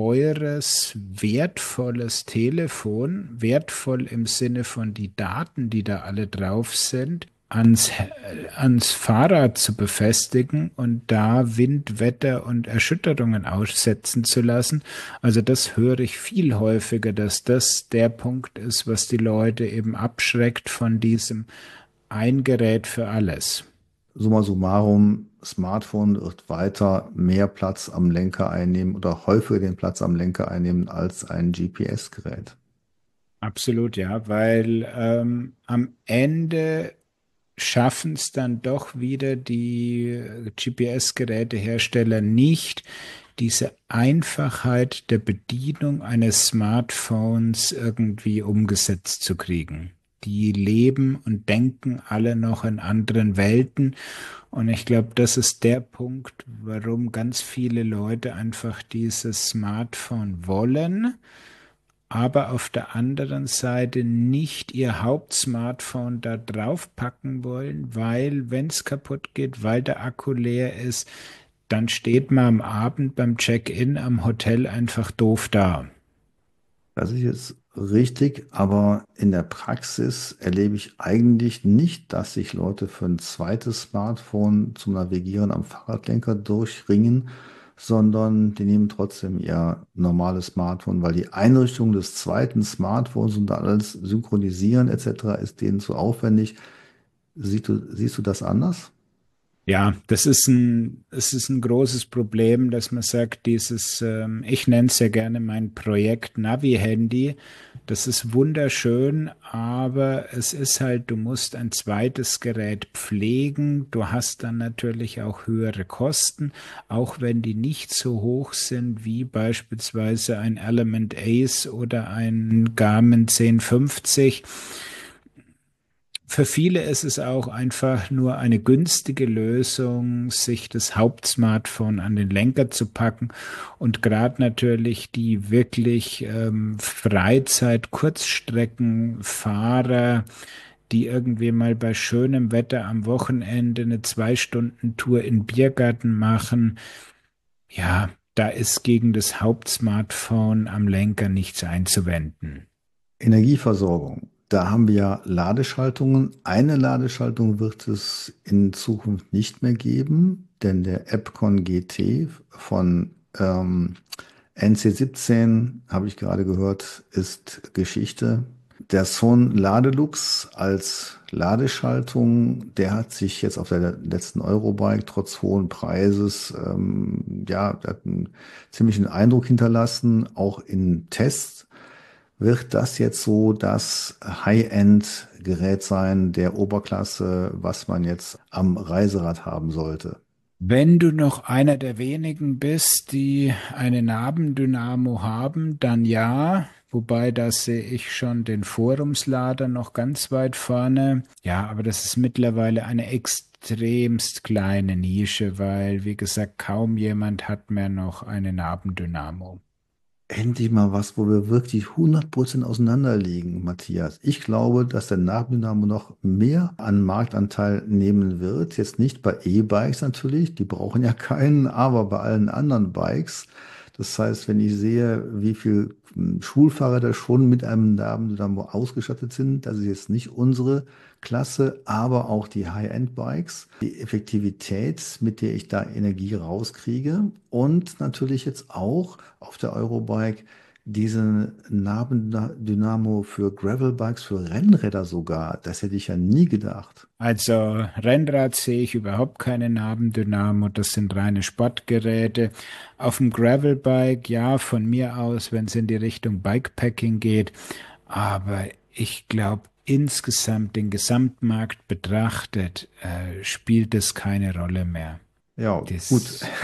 teures, wertvolles Telefon, wertvoll im Sinne von die Daten, die da alle drauf sind, ans, ans Fahrrad zu befestigen und da Wind, Wetter und Erschütterungen aussetzen zu lassen. Also das höre ich viel häufiger, dass das der Punkt ist, was die Leute eben abschreckt von diesem ein Gerät für alles. Summa summarum, Smartphone wird weiter mehr Platz am Lenker einnehmen oder häufiger den Platz am Lenker einnehmen als ein G P S-Gerät. Absolut, ja, weil ähm, am Ende schaffen es dann doch wieder die G P S-Gerätehersteller nicht, diese Einfachheit der Bedienung eines Smartphones irgendwie umgesetzt zu kriegen. Die leben und denken alle noch in anderen Welten. Und ich glaube, das ist der Punkt, warum ganz viele Leute einfach dieses Smartphone wollen, aber auf der anderen Seite nicht ihr Hauptsmartphone da drauf packen wollen, weil wenn es kaputt geht, weil der Akku leer ist, dann steht man am Abend beim Check-in am Hotel einfach doof da. Das ist jetzt richtig, aber in der Praxis erlebe ich eigentlich nicht, dass sich Leute für ein zweites Smartphone zum Navigieren am Fahrradlenker durchringen, sondern die nehmen trotzdem ihr normales Smartphone, weil die Einrichtung des zweiten Smartphones und alles synchronisieren et cetera ist denen zu aufwendig. Siehst du, siehst du das anders? Ja, das ist ein, es ist ein großes Problem, dass man sagt, dieses, ähm, ich nenne es ja gerne mein Projekt Navi-Handy. Das ist wunderschön, aber es ist halt, du musst ein zweites Gerät pflegen. Du hast dann natürlich auch höhere Kosten, auch wenn die nicht so hoch sind wie beispielsweise ein Element Ace oder ein Garmin zehn fünfzig. Für viele ist es auch einfach nur eine günstige Lösung, sich das Hauptsmartphone an den Lenker zu packen und gerade natürlich die wirklich ähm, Freizeit-Kurzstreckenfahrer, die irgendwie mal bei schönem Wetter am Wochenende eine Zwei-Stunden-Tour in den Biergarten machen, ja, da ist gegen das Hauptsmartphone am Lenker nichts einzuwenden. Energieversorgung. Da haben wir ja Ladeschaltungen. Eine Ladeschaltung wird es in Zukunft nicht mehr geben, denn der Epcon G T von ähm, N C siebzehn, habe ich gerade gehört, ist Geschichte. Der Sohn Ladelux als Ladeschaltung, der hat sich jetzt auf der letzten Eurobike trotz hohen Preises, ähm, ja, der hat einen ziemlichen Eindruck hinterlassen. Auch in Tests wird das jetzt so das High-End-Gerät sein der Oberklasse, was man jetzt am Reiserad haben sollte. Wenn du noch einer der wenigen bist, die eine Nabendynamo haben, dann ja. Wobei, da sehe ich schon den Forumslader noch ganz weit vorne. Ja, aber das ist mittlerweile eine extremst kleine Nische, weil, wie gesagt, kaum jemand hat mehr noch eine Nabendynamo. Endlich mal was, wo wir wirklich hundert Prozent auseinander liegen, Matthias. Ich glaube, dass der Nabendynamo noch mehr an Marktanteil nehmen wird. Jetzt nicht bei E-Bikes natürlich, die brauchen ja keinen, aber bei allen anderen Bikes. Das heißt, wenn ich sehe, wie viel hm, Schulfahrer da schon mit einem Nabendynamo ausgestattet sind, das ist jetzt nicht unsere Klasse, aber auch die High-End-Bikes, die Effektivität, mit der ich da Energie rauskriege und natürlich jetzt auch auf der Eurobike diese Nabendynamo für Gravel-Bikes, für Rennräder sogar. Das hätte ich ja nie gedacht. Also Rennrad sehe ich überhaupt keine Nabendynamo, das sind reine Sportgeräte. Auf dem Gravelbike, ja, von mir aus, wenn es in die Richtung Bikepacking geht, aber ich glaube, insgesamt den Gesamtmarkt betrachtet, äh, spielt es keine Rolle mehr. Ja, gut. Das,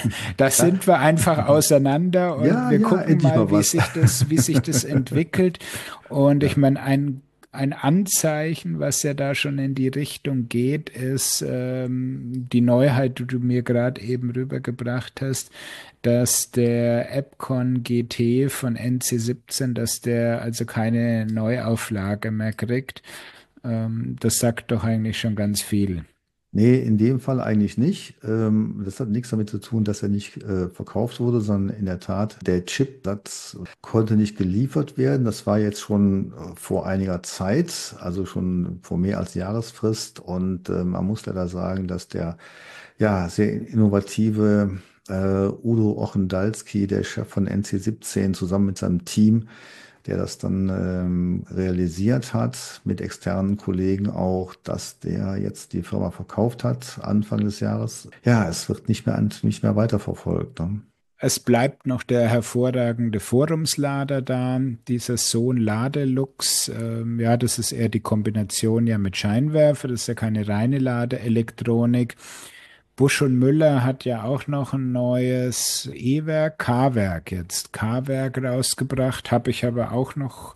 das sind wir einfach auseinander und Ja, wir ja, gucken endlich mal, mal wie was. sich das, wie sich das entwickelt. Und ich Ja. meine, ein, ein Anzeichen, was ja da schon in die Richtung geht, ist ähm, die Neuheit, die du mir gerade eben rübergebracht hast, dass der Epcon G T von N C siebzehn, dass der also keine Neuauflage mehr kriegt. Ähm, das sagt doch eigentlich schon ganz viel. Nee, in dem Fall eigentlich nicht. Ähm, das hat nichts damit zu tun, dass er nicht äh, verkauft wurde, sondern in der Tat, der Chip, das konnte nicht geliefert werden. Das war jetzt schon äh, vor einiger Zeit, also schon vor mehr als Jahresfrist. Und äh, man muss leider sagen, dass der ja sehr innovative äh, Udo Ochendalski, der Chef von N C siebzehn, zusammen mit seinem Team, der das dann ähm, realisiert hat, mit externen Kollegen auch, dass der jetzt die Firma verkauft hat, Anfang des Jahres. Ja, es wird nicht mehr, nicht mehr weiterverfolgt. Ne? Es bleibt noch der hervorragende Forumslader da, dieser Sohn Ladelux. Ähm, ja, das ist eher die Kombination ja mit Scheinwerfer, das ist ja keine reine Ladeelektronik. Busch und Müller hat ja auch noch ein neues E-Werk, K-Werk jetzt, K-Werk rausgebracht, habe ich aber auch noch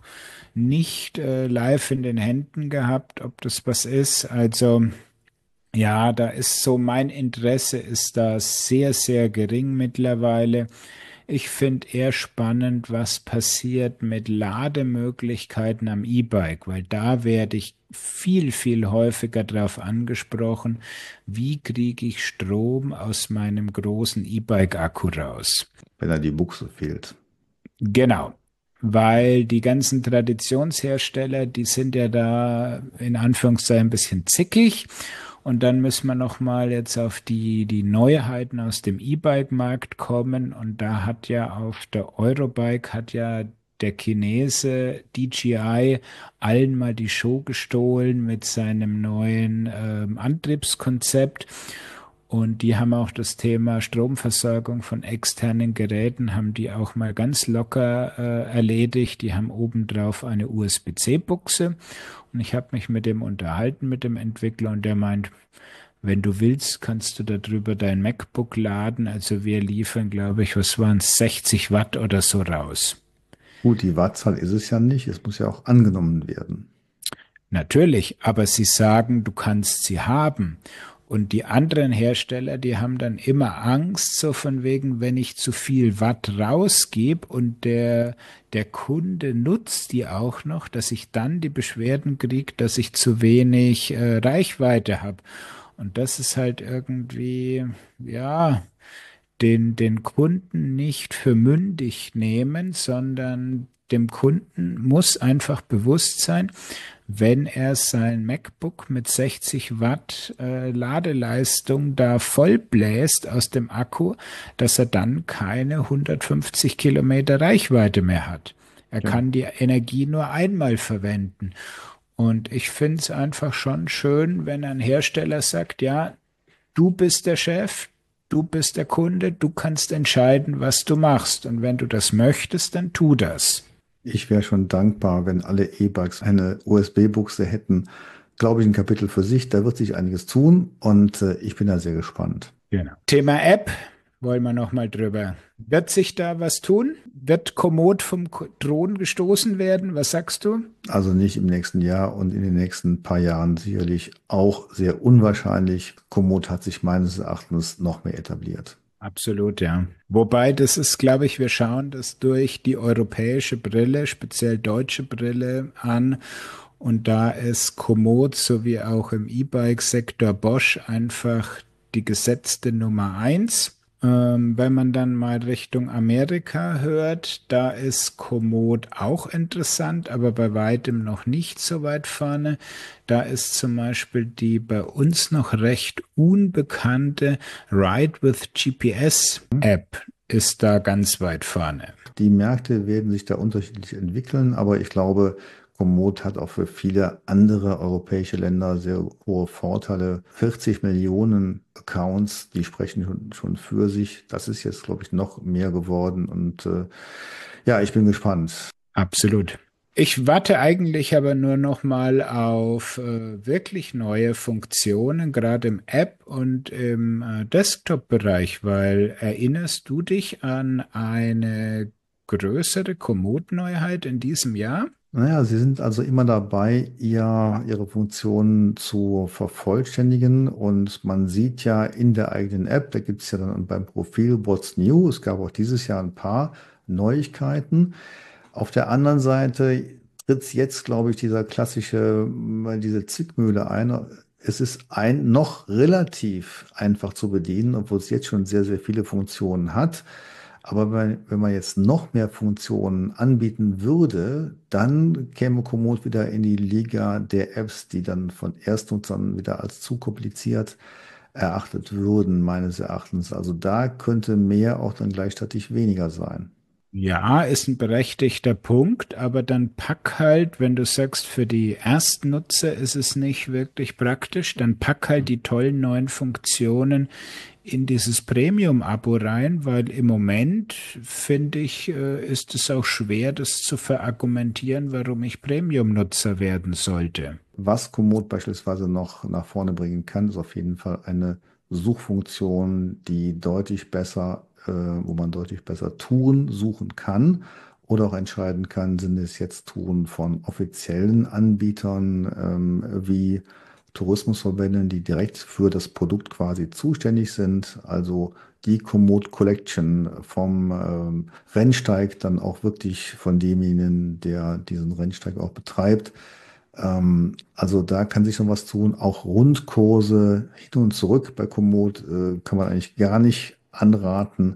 nicht äh, live in den Händen gehabt, ob das was ist. Also ja, da ist so mein Interesse ist da sehr, sehr gering mittlerweile. Ich finde eher spannend, was passiert mit Lademöglichkeiten am E-Bike, weil da werde ich viel, viel häufiger darauf angesprochen, wie kriege ich Strom aus meinem großen E-Bike-Akku raus. Wenn da die Buchse fehlt. Genau, weil die ganzen Traditionshersteller, die sind ja da in Anführungszeichen ein bisschen zickig. Und dann müssen wir noch mal jetzt auf die, die Neuheiten aus dem E-Bike-Markt kommen. Und da hat ja auf der Eurobike hat ja der Chinese D J I allen mal die Show gestohlen mit seinem neuen ähm, Antriebskonzept. Und die haben auch das Thema Stromversorgung von externen Geräten, haben die auch mal ganz locker äh, erledigt. Die haben obendrauf eine U S B-C-Buchse. Und ich habe mich mit dem unterhalten, mit dem Entwickler, und der meint, wenn du willst, kannst du darüber dein MacBook laden. Also wir liefern, glaube ich, was waren es, sechzig Watt oder so raus. Gut, die Wattzahl ist es ja nicht. Es muss ja auch angenommen werden. Natürlich, aber sie sagen, du kannst sie haben. Und die anderen Hersteller, die haben dann immer Angst, so von wegen, wenn ich zu viel Watt rausgebe und der, der Kunde nutzt die auch noch, dass ich dann die Beschwerden kriege, dass ich zu wenig äh, Reichweite habe. Und das ist halt irgendwie, ja, den, den Kunden nicht für mündig nehmen, sondern dem Kunden muss einfach bewusst sein, wenn er sein MacBook mit sechzig Watt äh, Ladeleistung da voll bläst aus dem Akku, dass er dann keine hundertfünfzig Kilometer Reichweite mehr hat. Er Ja. kann die Energie nur einmal verwenden. Und ich finde es einfach schon schön, wenn ein Hersteller sagt, ja, du bist der Chef, du bist der Kunde, du kannst entscheiden, was du machst. Und wenn du das möchtest, dann tu das. Ich wäre schon dankbar, wenn alle E-Bikes eine U S B-Buchse hätten. Glaube ich, ein Kapitel für sich. Da wird sich einiges tun und äh, ich bin da sehr gespannt. Genau. Thema App wollen wir noch mal drüber. Wird sich da was tun? Wird Komoot vom Ko- Thron gestoßen werden? Was sagst du? Also nicht im nächsten Jahr und in den nächsten paar Jahren sicherlich auch sehr unwahrscheinlich. Komoot hat sich meines Erachtens noch mehr etabliert. Absolut, ja. Wobei, das ist, glaube ich, wir schauen das durch die europäische Brille, speziell deutsche Brille an. Und da ist Komoot sowie auch im E-Bike-Sektor Bosch einfach die gesetzte Nummer eins. Ähm, wenn man dann mal Richtung Amerika hört, da ist Komoot auch interessant, aber bei weitem noch nicht so weit vorne. Da ist zum Beispiel die bei uns noch recht unbekannte Ride with G P S App ist da ganz weit vorne. Die Märkte werden sich da unterschiedlich entwickeln, aber ich glaube, Komoot hat auch für viele andere europäische Länder sehr hohe Vorteile. vierzig Millionen Accounts, die sprechen schon, schon für sich. Das ist jetzt, glaube ich, noch mehr geworden. Und äh, ja, ich bin gespannt. Absolut. Ich warte eigentlich aber nur noch mal auf äh, wirklich neue Funktionen, gerade im App- und im äh, Desktop-Bereich, weil erinnerst du dich an eine größere Komoot-Neuheit in diesem Jahr? Naja, Sie sind also immer dabei, ihr, Ihre Funktionen zu vervollständigen und man sieht ja in der eigenen App, da gibt es ja dann beim Profil What's New, es gab auch dieses Jahr ein paar Neuigkeiten. Auf der anderen Seite tritt jetzt, glaube ich, dieser klassische, mal diese Zwickmühle ein. Es ist ein, noch relativ einfach zu bedienen, obwohl es jetzt schon sehr, sehr viele Funktionen hat. Aber wenn, wenn man jetzt noch mehr Funktionen anbieten würde, dann käme Komoot wieder in die Liga der Apps, die dann von Erstnutzern wieder als zu kompliziert erachtet würden, meines Erachtens. Also da könnte mehr auch dann gleichzeitig weniger sein. Ja, ist ein berechtigter Punkt, aber dann pack halt, wenn du sagst, für die Erstnutzer ist es nicht wirklich praktisch, dann pack halt die tollen neuen Funktionen in dieses Premium-Abo rein, weil im Moment, finde ich, äh, ist es auch schwer, das zu verargumentieren, warum ich Premium-Nutzer werden sollte. Was Komoot beispielsweise noch nach vorne bringen kann, ist auf jeden Fall eine Suchfunktion, die deutlich besser, äh, wo man deutlich besser Touren suchen kann oder auch entscheiden kann, sind es jetzt Touren von offiziellen Anbietern ähm, wie Tourismusverbänden, die direkt für das Produkt quasi zuständig sind. Also die Komoot Collection vom ähm, Rennsteig dann auch wirklich von demjenigen, der diesen Rennsteig auch betreibt. Ähm, also da kann sich schon was tun. Auch Rundkurse hin und zurück bei Komoot äh, kann man eigentlich gar nicht anraten.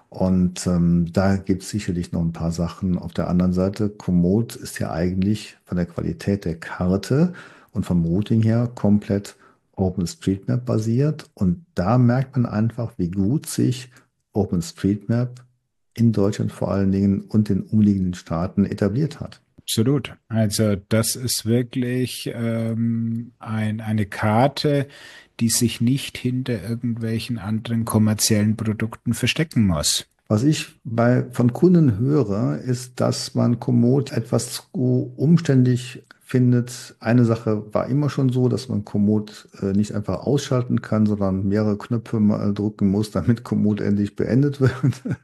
Und ähm, da gibt es sicherlich noch ein paar Sachen. Auf der anderen Seite, Komoot ist ja eigentlich von der Qualität der Karte und vom Routing her komplett OpenStreetMap basiert. Und da merkt man einfach, wie gut sich OpenStreetMap in Deutschland vor allen Dingen und den umliegenden Staaten etabliert hat. Absolut. Also das ist wirklich ähm, ein, eine Karte, die sich nicht hinter irgendwelchen anderen kommerziellen Produkten verstecken muss. Was ich bei, von Kunden höre, ist, dass man Komoot etwas zu umständlich findet. Eine Sache war immer schon so, dass man Komoot äh, nicht einfach ausschalten kann, sondern mehrere Knöpfe mal drücken muss, damit Komoot endlich beendet wird.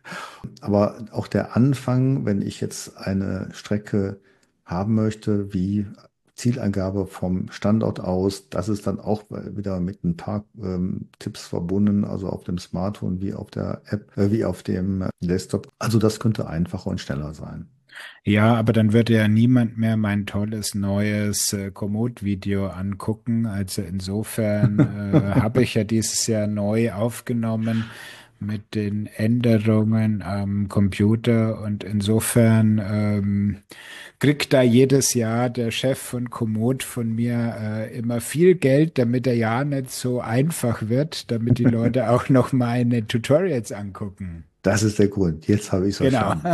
Aber auch der Anfang, wenn ich jetzt eine Strecke haben möchte, wie Zielangabe vom Standort aus, das ist dann auch wieder mit ein paar ähm, Tipps verbunden, also auf dem Smartphone wie auf der App, äh, wie auf dem Desktop. Also das könnte einfacher und schneller sein. Ja, aber dann würde ja niemand mehr mein tolles neues äh, Komoot-Video angucken. Also insofern äh, habe ich ja dieses Jahr neu aufgenommen mit den Änderungen am Computer und insofern ähm, kriegt da jedes Jahr der Chef von Komoot von mir äh, immer viel Geld, damit er ja nicht so einfach wird, damit die Leute auch noch meine Tutorials angucken. Das ist der Grund. Jetzt habe ich es Genau. verstanden.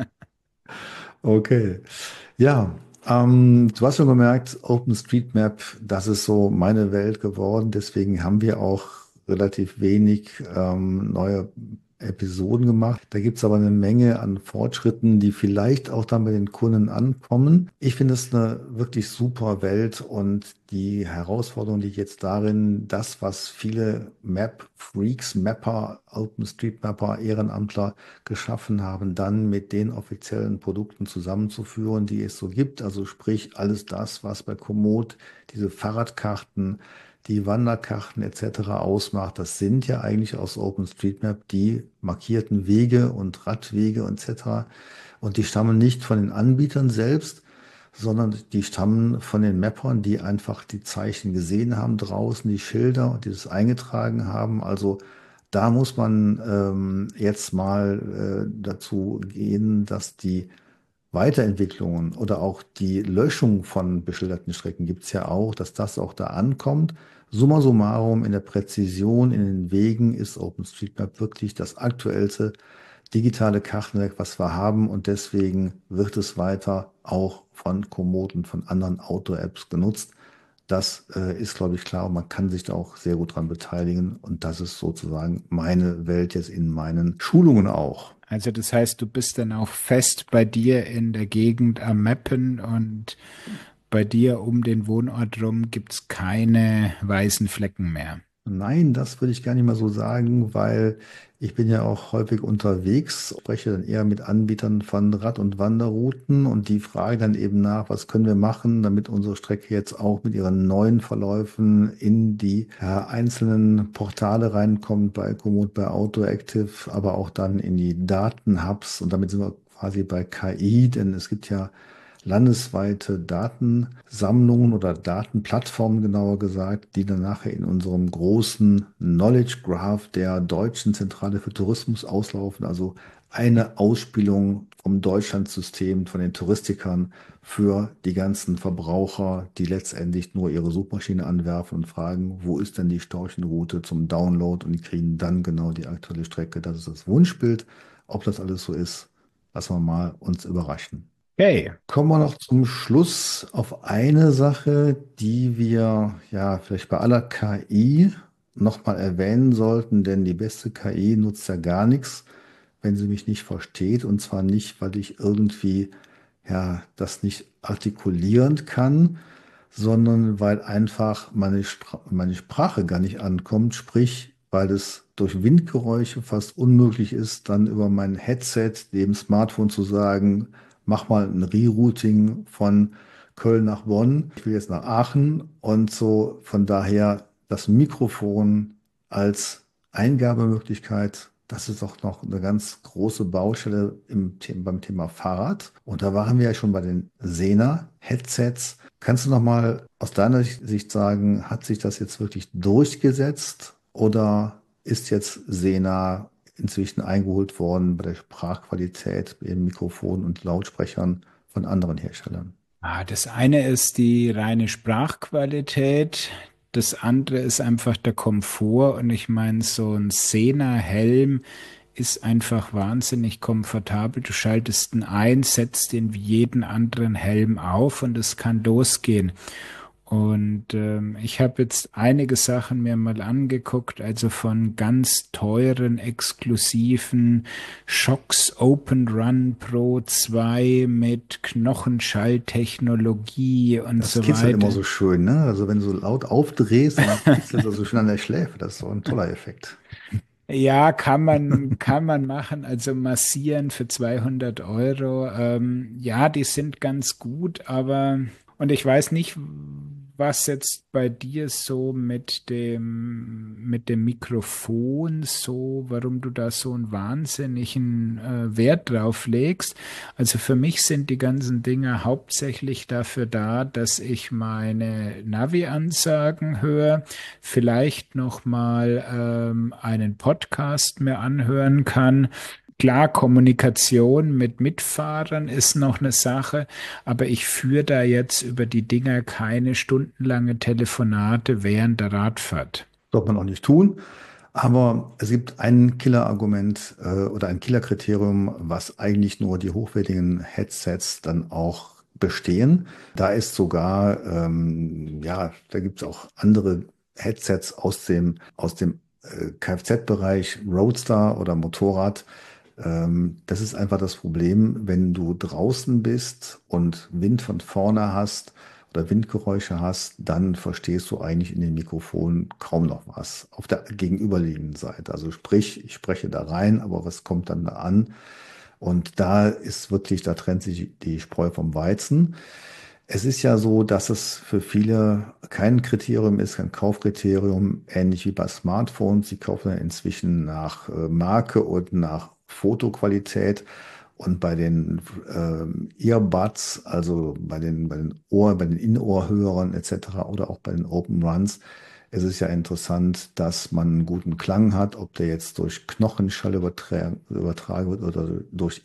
Okay. Ja, ähm, du hast schon gemerkt, OpenStreetMap, das ist so meine Welt geworden. Deswegen haben wir auch relativ wenig ähm, neue Episoden gemacht. Da gibt es aber eine Menge an Fortschritten, die vielleicht auch dann bei den Kunden ankommen. Ich finde es eine wirklich super Welt und die Herausforderung liegt jetzt darin, das, was viele Map-Freaks, Mapper, OpenStreetMapper, Ehrenamtler geschaffen haben, dann mit den offiziellen Produkten zusammenzuführen, die es so gibt. Also sprich alles das, was bei Komoot diese Fahrradkarten, die Wanderkarten et cetera ausmacht. Das sind ja eigentlich aus OpenStreetMap die markierten Wege und Radwege et cetera. Und die stammen nicht von den Anbietern selbst, sondern die stammen von den Mappern, die einfach die Zeichen gesehen haben draußen, die Schilder und die das eingetragen haben. Also da muss man ähm, jetzt mal äh, dazu gehen, dass die Weiterentwicklungen oder auch die Löschung von beschilderten Strecken gibt es ja auch, dass das auch da ankommt. Summa summarum in der Präzision in den Wegen ist OpenStreetMap wirklich das aktuellste digitale Kartenwerk, was wir haben und deswegen wird es weiter auch von Komoot und von anderen Outdoor-Apps genutzt. Das äh, ist, glaube ich, klar und man kann sich da auch sehr gut dran beteiligen und das ist sozusagen meine Welt jetzt in meinen Schulungen auch. Also das heißt, du bist dann auch fest bei dir in der Gegend am Mappen und bei dir um den Wohnort rum gibt's keine weißen Flecken mehr. Nein, das würde ich gar nicht mal so sagen, weil ich bin ja auch häufig unterwegs, spreche dann eher mit Anbietern von Rad- und Wanderrouten und die fragen dann eben nach, was können wir machen, damit unsere Strecke jetzt auch mit ihren neuen Verläufen in die ja, einzelnen Portale reinkommt, bei Komoot, bei Outdoor Active, aber auch dann in die Datenhubs und damit sind wir quasi bei K I, denn es gibt ja landesweite Datensammlungen oder Datenplattformen genauer gesagt, die dann nachher in unserem großen Knowledge Graph der Deutschen Zentrale für Tourismus auslaufen. Also eine Ausspielung vom Deutschlandsystem, von den Touristikern für die ganzen Verbraucher, die letztendlich nur ihre Suchmaschine anwerfen und fragen, wo ist denn die Storchenroute zum Download und die kriegen dann genau die aktuelle Strecke. Das ist das Wunschbild. Ob das alles so ist, lassen wir mal uns überraschen. Okay. Kommen wir noch zum Schluss auf eine Sache, die wir ja vielleicht bei aller K I nochmal erwähnen sollten, denn die beste K I nutzt ja gar nichts, wenn sie mich nicht versteht. Und zwar nicht, weil ich irgendwie ja das nicht artikulieren kann, sondern weil einfach meine, Spra meine Sprache gar nicht ankommt, sprich, weil es durch Windgeräusche fast unmöglich ist, dann über mein Headset dem Smartphone zu sagen, mach mal ein Rerouting von Köln nach Bonn. Ich will jetzt nach Aachen und so von daher das Mikrofon als Eingabemöglichkeit. Das ist doch noch eine ganz große Baustelle im, The- beim Thema Fahrrad. Und da waren wir ja schon bei den Sena-Headsets. Kannst du noch mal aus deiner Sicht sagen, hat sich das jetzt wirklich durchgesetzt oder ist jetzt Sena inzwischen eingeholt worden bei der Sprachqualität im Mikrofon und Lautsprechern von anderen Herstellern? Ah, das eine ist die reine Sprachqualität. Das andere ist einfach der Komfort. Und ich meine, so ein Sena-Helm ist einfach wahnsinnig komfortabel. Du schaltest ihn ein, setzt ihn wie jeden anderen Helm auf und es kann losgehen. Und ähm, ich habe jetzt einige Sachen mir mal angeguckt, also von ganz teuren, exklusiven Shocks Open Run Pro zwei mit Knochenschalltechnologie und Das so kitzelt immer weiter. so schön, ne? Also wenn du so laut aufdrehst, dann kitzelt das so schön an der Schläfe. Das ist so ein toller Effekt. Ja, kann man, kann man machen. Also massieren für zweihundert Euro. Ähm, ja, die sind ganz gut, aber Und ich weiß nicht, was jetzt bei dir so mit dem, mit dem Mikrofon so, warum du da so einen wahnsinnigen äh, Wert drauf legst. Also für mich sind die ganzen Dinge hauptsächlich dafür da, dass ich meine Navi-Ansagen höre, vielleicht noch mal ähm, einen Podcast mir anhören kann. Klar, Kommunikation mit Mitfahrern ist noch eine Sache, aber ich führe da jetzt über die Dinger keine stundenlange Telefonate während der Radfahrt. Sollte man auch nicht tun. Aber es gibt ein Killerargument äh, oder ein Killerkriterium, was eigentlich nur die hochwertigen Headsets dann auch bestehen. Da ist sogar, ähm, ja, da gibt es auch andere Headsets aus dem, aus dem äh, Kfz-Bereich, Roadster oder Motorrad. Ähm, das ist einfach das Problem, wenn du draußen bist und Wind von vorne hast oder Windgeräusche hast, dann verstehst du eigentlich in den Mikrofonen kaum noch was auf der gegenüberliegenden Seite. Also sprich, ich spreche da rein, aber was kommt dann da an? Und da ist wirklich, da trennt sich die Spreu vom Weizen. Es ist ja so, dass es für viele kein Kriterium ist, kein Kaufkriterium, ähnlich wie bei Smartphones. Sie kaufen ja inzwischen nach äh, Marke und nach Fotoqualität. Und bei den ähm, Earbuds, also bei den, bei den Ohr, bei den In-Ohr-Hörern et cetera oder auch bei den Open Runs, es ist ja interessant, dass man einen guten Klang hat, ob der jetzt durch Knochenschall übertra übertragen wird oder durch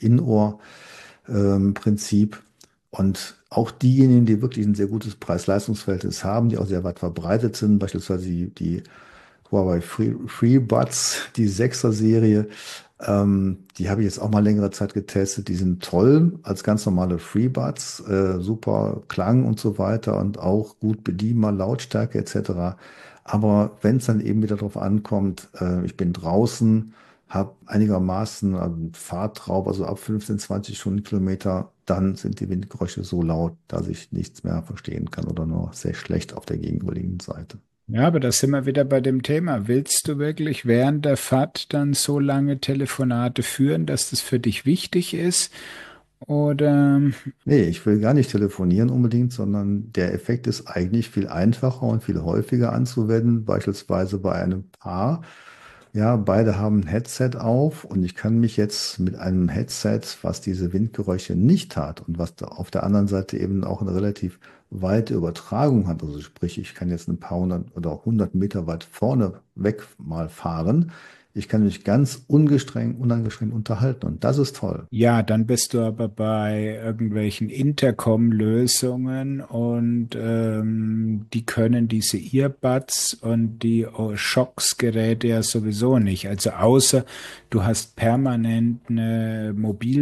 In-Ohr-Prinzip. Und auch diejenigen, die wirklich ein sehr gutes Preis-Leistungs-Verhältnis haben, die auch sehr weit verbreitet sind, beispielsweise die, die Huawei Free, FreeBuds, die Sechser-Serie, ähm, die habe ich jetzt auch mal längere Zeit getestet. Die sind toll als ganz normale FreeBuds, äh, super Klang und so weiter und auch gut bedienbar, Lautstärke et cetera. Aber wenn es dann eben wieder darauf ankommt, äh, ich bin draußen, habe einigermaßen einen Fahrtraum, also ab fünfzehn, zwanzig Stundenkilometer, dann sind die Windgeräusche so laut, dass ich nichts mehr verstehen kann oder nur sehr schlecht auf der gegenüberliegenden Seite. Ja, aber da sind wir wieder bei dem Thema. Willst du wirklich während der Fahrt dann so lange Telefonate führen, dass das für dich wichtig ist? Oder Nee, ich will gar nicht telefonieren unbedingt, sondern der Effekt ist eigentlich viel einfacher und viel häufiger anzuwenden, beispielsweise bei einem Paar. Ja, beide haben ein Headset auf und ich kann mich jetzt mit einem Headset, was diese Windgeräusche nicht hat und was da auf der anderen Seite eben auch eine relativ weite Übertragung hat, also sprich, ich kann jetzt ein paar hundert oder hundert Meter weit vorne weg mal fahren. Ich kann mich ganz ungestrengt, uneingeschränkt unterhalten und das ist toll. ja, dann bist du aber bei irgendwelchen Intercom-Lösungen und ähm, die können diese Earbuds und die oh, Shox-Geräte ja sowieso nicht. Also außer du hast permanent eine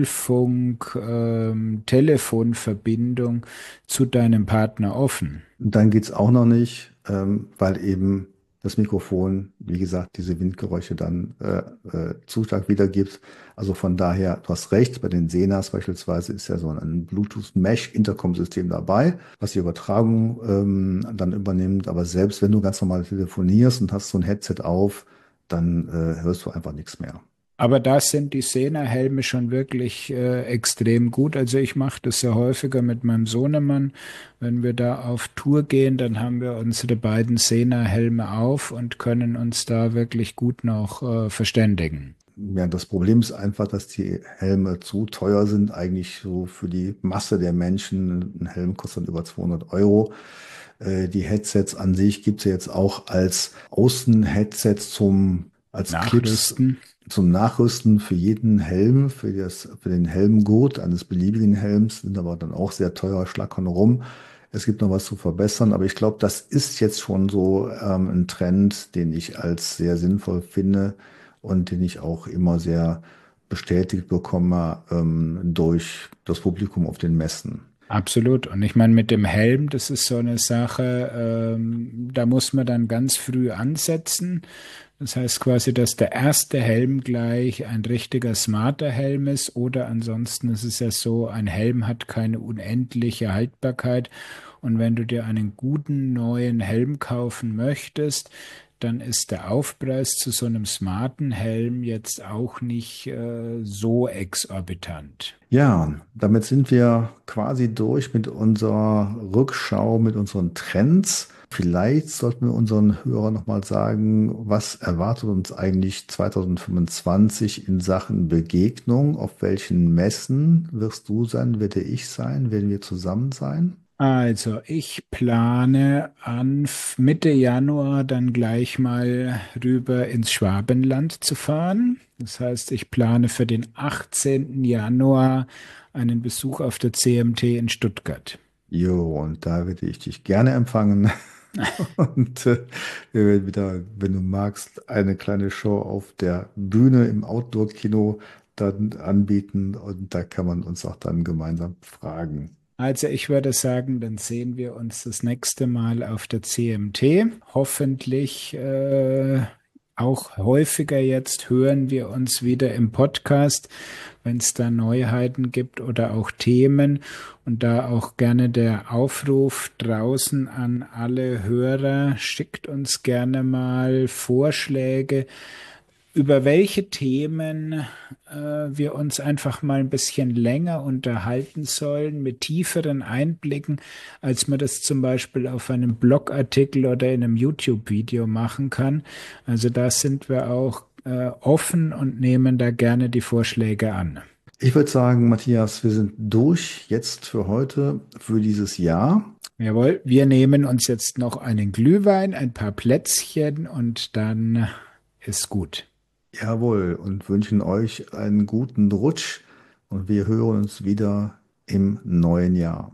Mobilfunk-Telefonverbindung zu deinem Partner offen. Und dann geht's auch noch nicht, ähm, weil eben das Mikrofon, wie gesagt, diese Windgeräusche dann äh, äh, zu stark wiedergibt. Also von daher, du hast recht, bei den Senas beispielsweise ist ja so ein Bluetooth-Mesh-Intercom-System dabei, was die Übertragung ähm, dann übernimmt. Aber selbst wenn du ganz normal telefonierst und hast so ein Headset auf, dann äh, hörst du einfach nichts mehr. Aber da sind die Sena-Helme schon wirklich äh, extrem gut. Also ich mache das ja häufiger mit meinem Sohnemann. Wenn wir da auf Tour gehen, dann haben wir unsere beiden Sena-Helme auf und können uns da wirklich gut noch äh, verständigen. Ja, das Problem ist einfach, dass die Helme zu teuer sind, eigentlich so für die Masse der Menschen. Ein Helm kostet über zweihundert Euro. Äh, die Headsets an sich gibt's ja jetzt auch als Außen-Headsets zum, als Clips Nachrüsten. zum Nachrüsten für jeden Helm, für das, für den Helmgurt eines beliebigen Helms, sind aber dann auch sehr teuer, schlackern rum. Es gibt noch was zu verbessern, aber ich glaube, das ist jetzt schon so ähm, ein Trend, den ich als sehr sinnvoll finde und den ich auch immer sehr bestätigt bekomme ähm, durch das Publikum auf den Messen. Absolut. Und ich meine, mit dem Helm, das ist so eine Sache, ähm, da muss man dann ganz früh ansetzen. Das heißt quasi, dass der erste Helm gleich ein richtiger smarter Helm ist oder ansonsten ist es ja so, ein Helm hat keine unendliche Haltbarkeit und wenn du dir einen guten neuen Helm kaufen möchtest, dann ist der Aufpreis zu so einem smarten Helm jetzt auch nicht äh, so exorbitant. Ja, damit sind wir quasi durch mit unserer Rückschau, mit unseren Trends. Vielleicht sollten wir unseren Hörern nochmal sagen, was erwartet uns eigentlich zwanzig fünfundzwanzig in Sachen Begegnung? Auf welchen Messen wirst du sein? Werde ich sein? Werden wir zusammen sein? Also, ich plane an Mitte Januar dann gleich mal rüber ins Schwabenland zu fahren. Das heißt, ich plane für den achtzehnten Januar einen Besuch auf der C M T in Stuttgart. Jo, und da werde ich dich gerne empfangen. Und äh, wir werden wieder, wenn du magst, eine kleine Show auf der Bühne im Outdoor-Kino dann anbieten. Und da kann man uns auch dann gemeinsam fragen. Also ich würde sagen, dann sehen wir uns das nächste Mal auf der C M T. Hoffentlich äh, auch häufiger jetzt hören wir uns wieder im Podcast, wenn es da Neuheiten gibt oder auch Themen. Und da auch gerne der Aufruf draußen an alle Hörer, schickt uns gerne mal Vorschläge, über welche Themen äh, wir uns einfach mal ein bisschen länger unterhalten sollen, mit tieferen Einblicken, als man das zum Beispiel auf einem Blogartikel oder in einem YouTube-Video machen kann. Also da sind wir auch äh, offen und nehmen da gerne die Vorschläge an. Ich würde sagen, Matthias, wir sind durch jetzt für heute, für dieses Jahr. Jawohl, wir nehmen uns jetzt noch einen Glühwein, ein paar Plätzchen und dann ist gut. Jawohl, und wünschen euch einen guten Rutsch und wir hören uns wieder im neuen Jahr.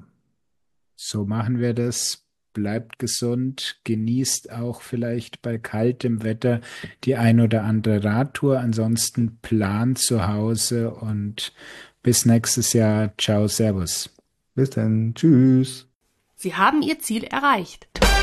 So machen wir das. Bleibt gesund, genießt auch vielleicht bei kaltem Wetter die ein oder andere Radtour. Ansonsten plant zu Hause und bis nächstes Jahr. Ciao, Servus. Bis dann, tschüss. Sie haben Ihr Ziel erreicht.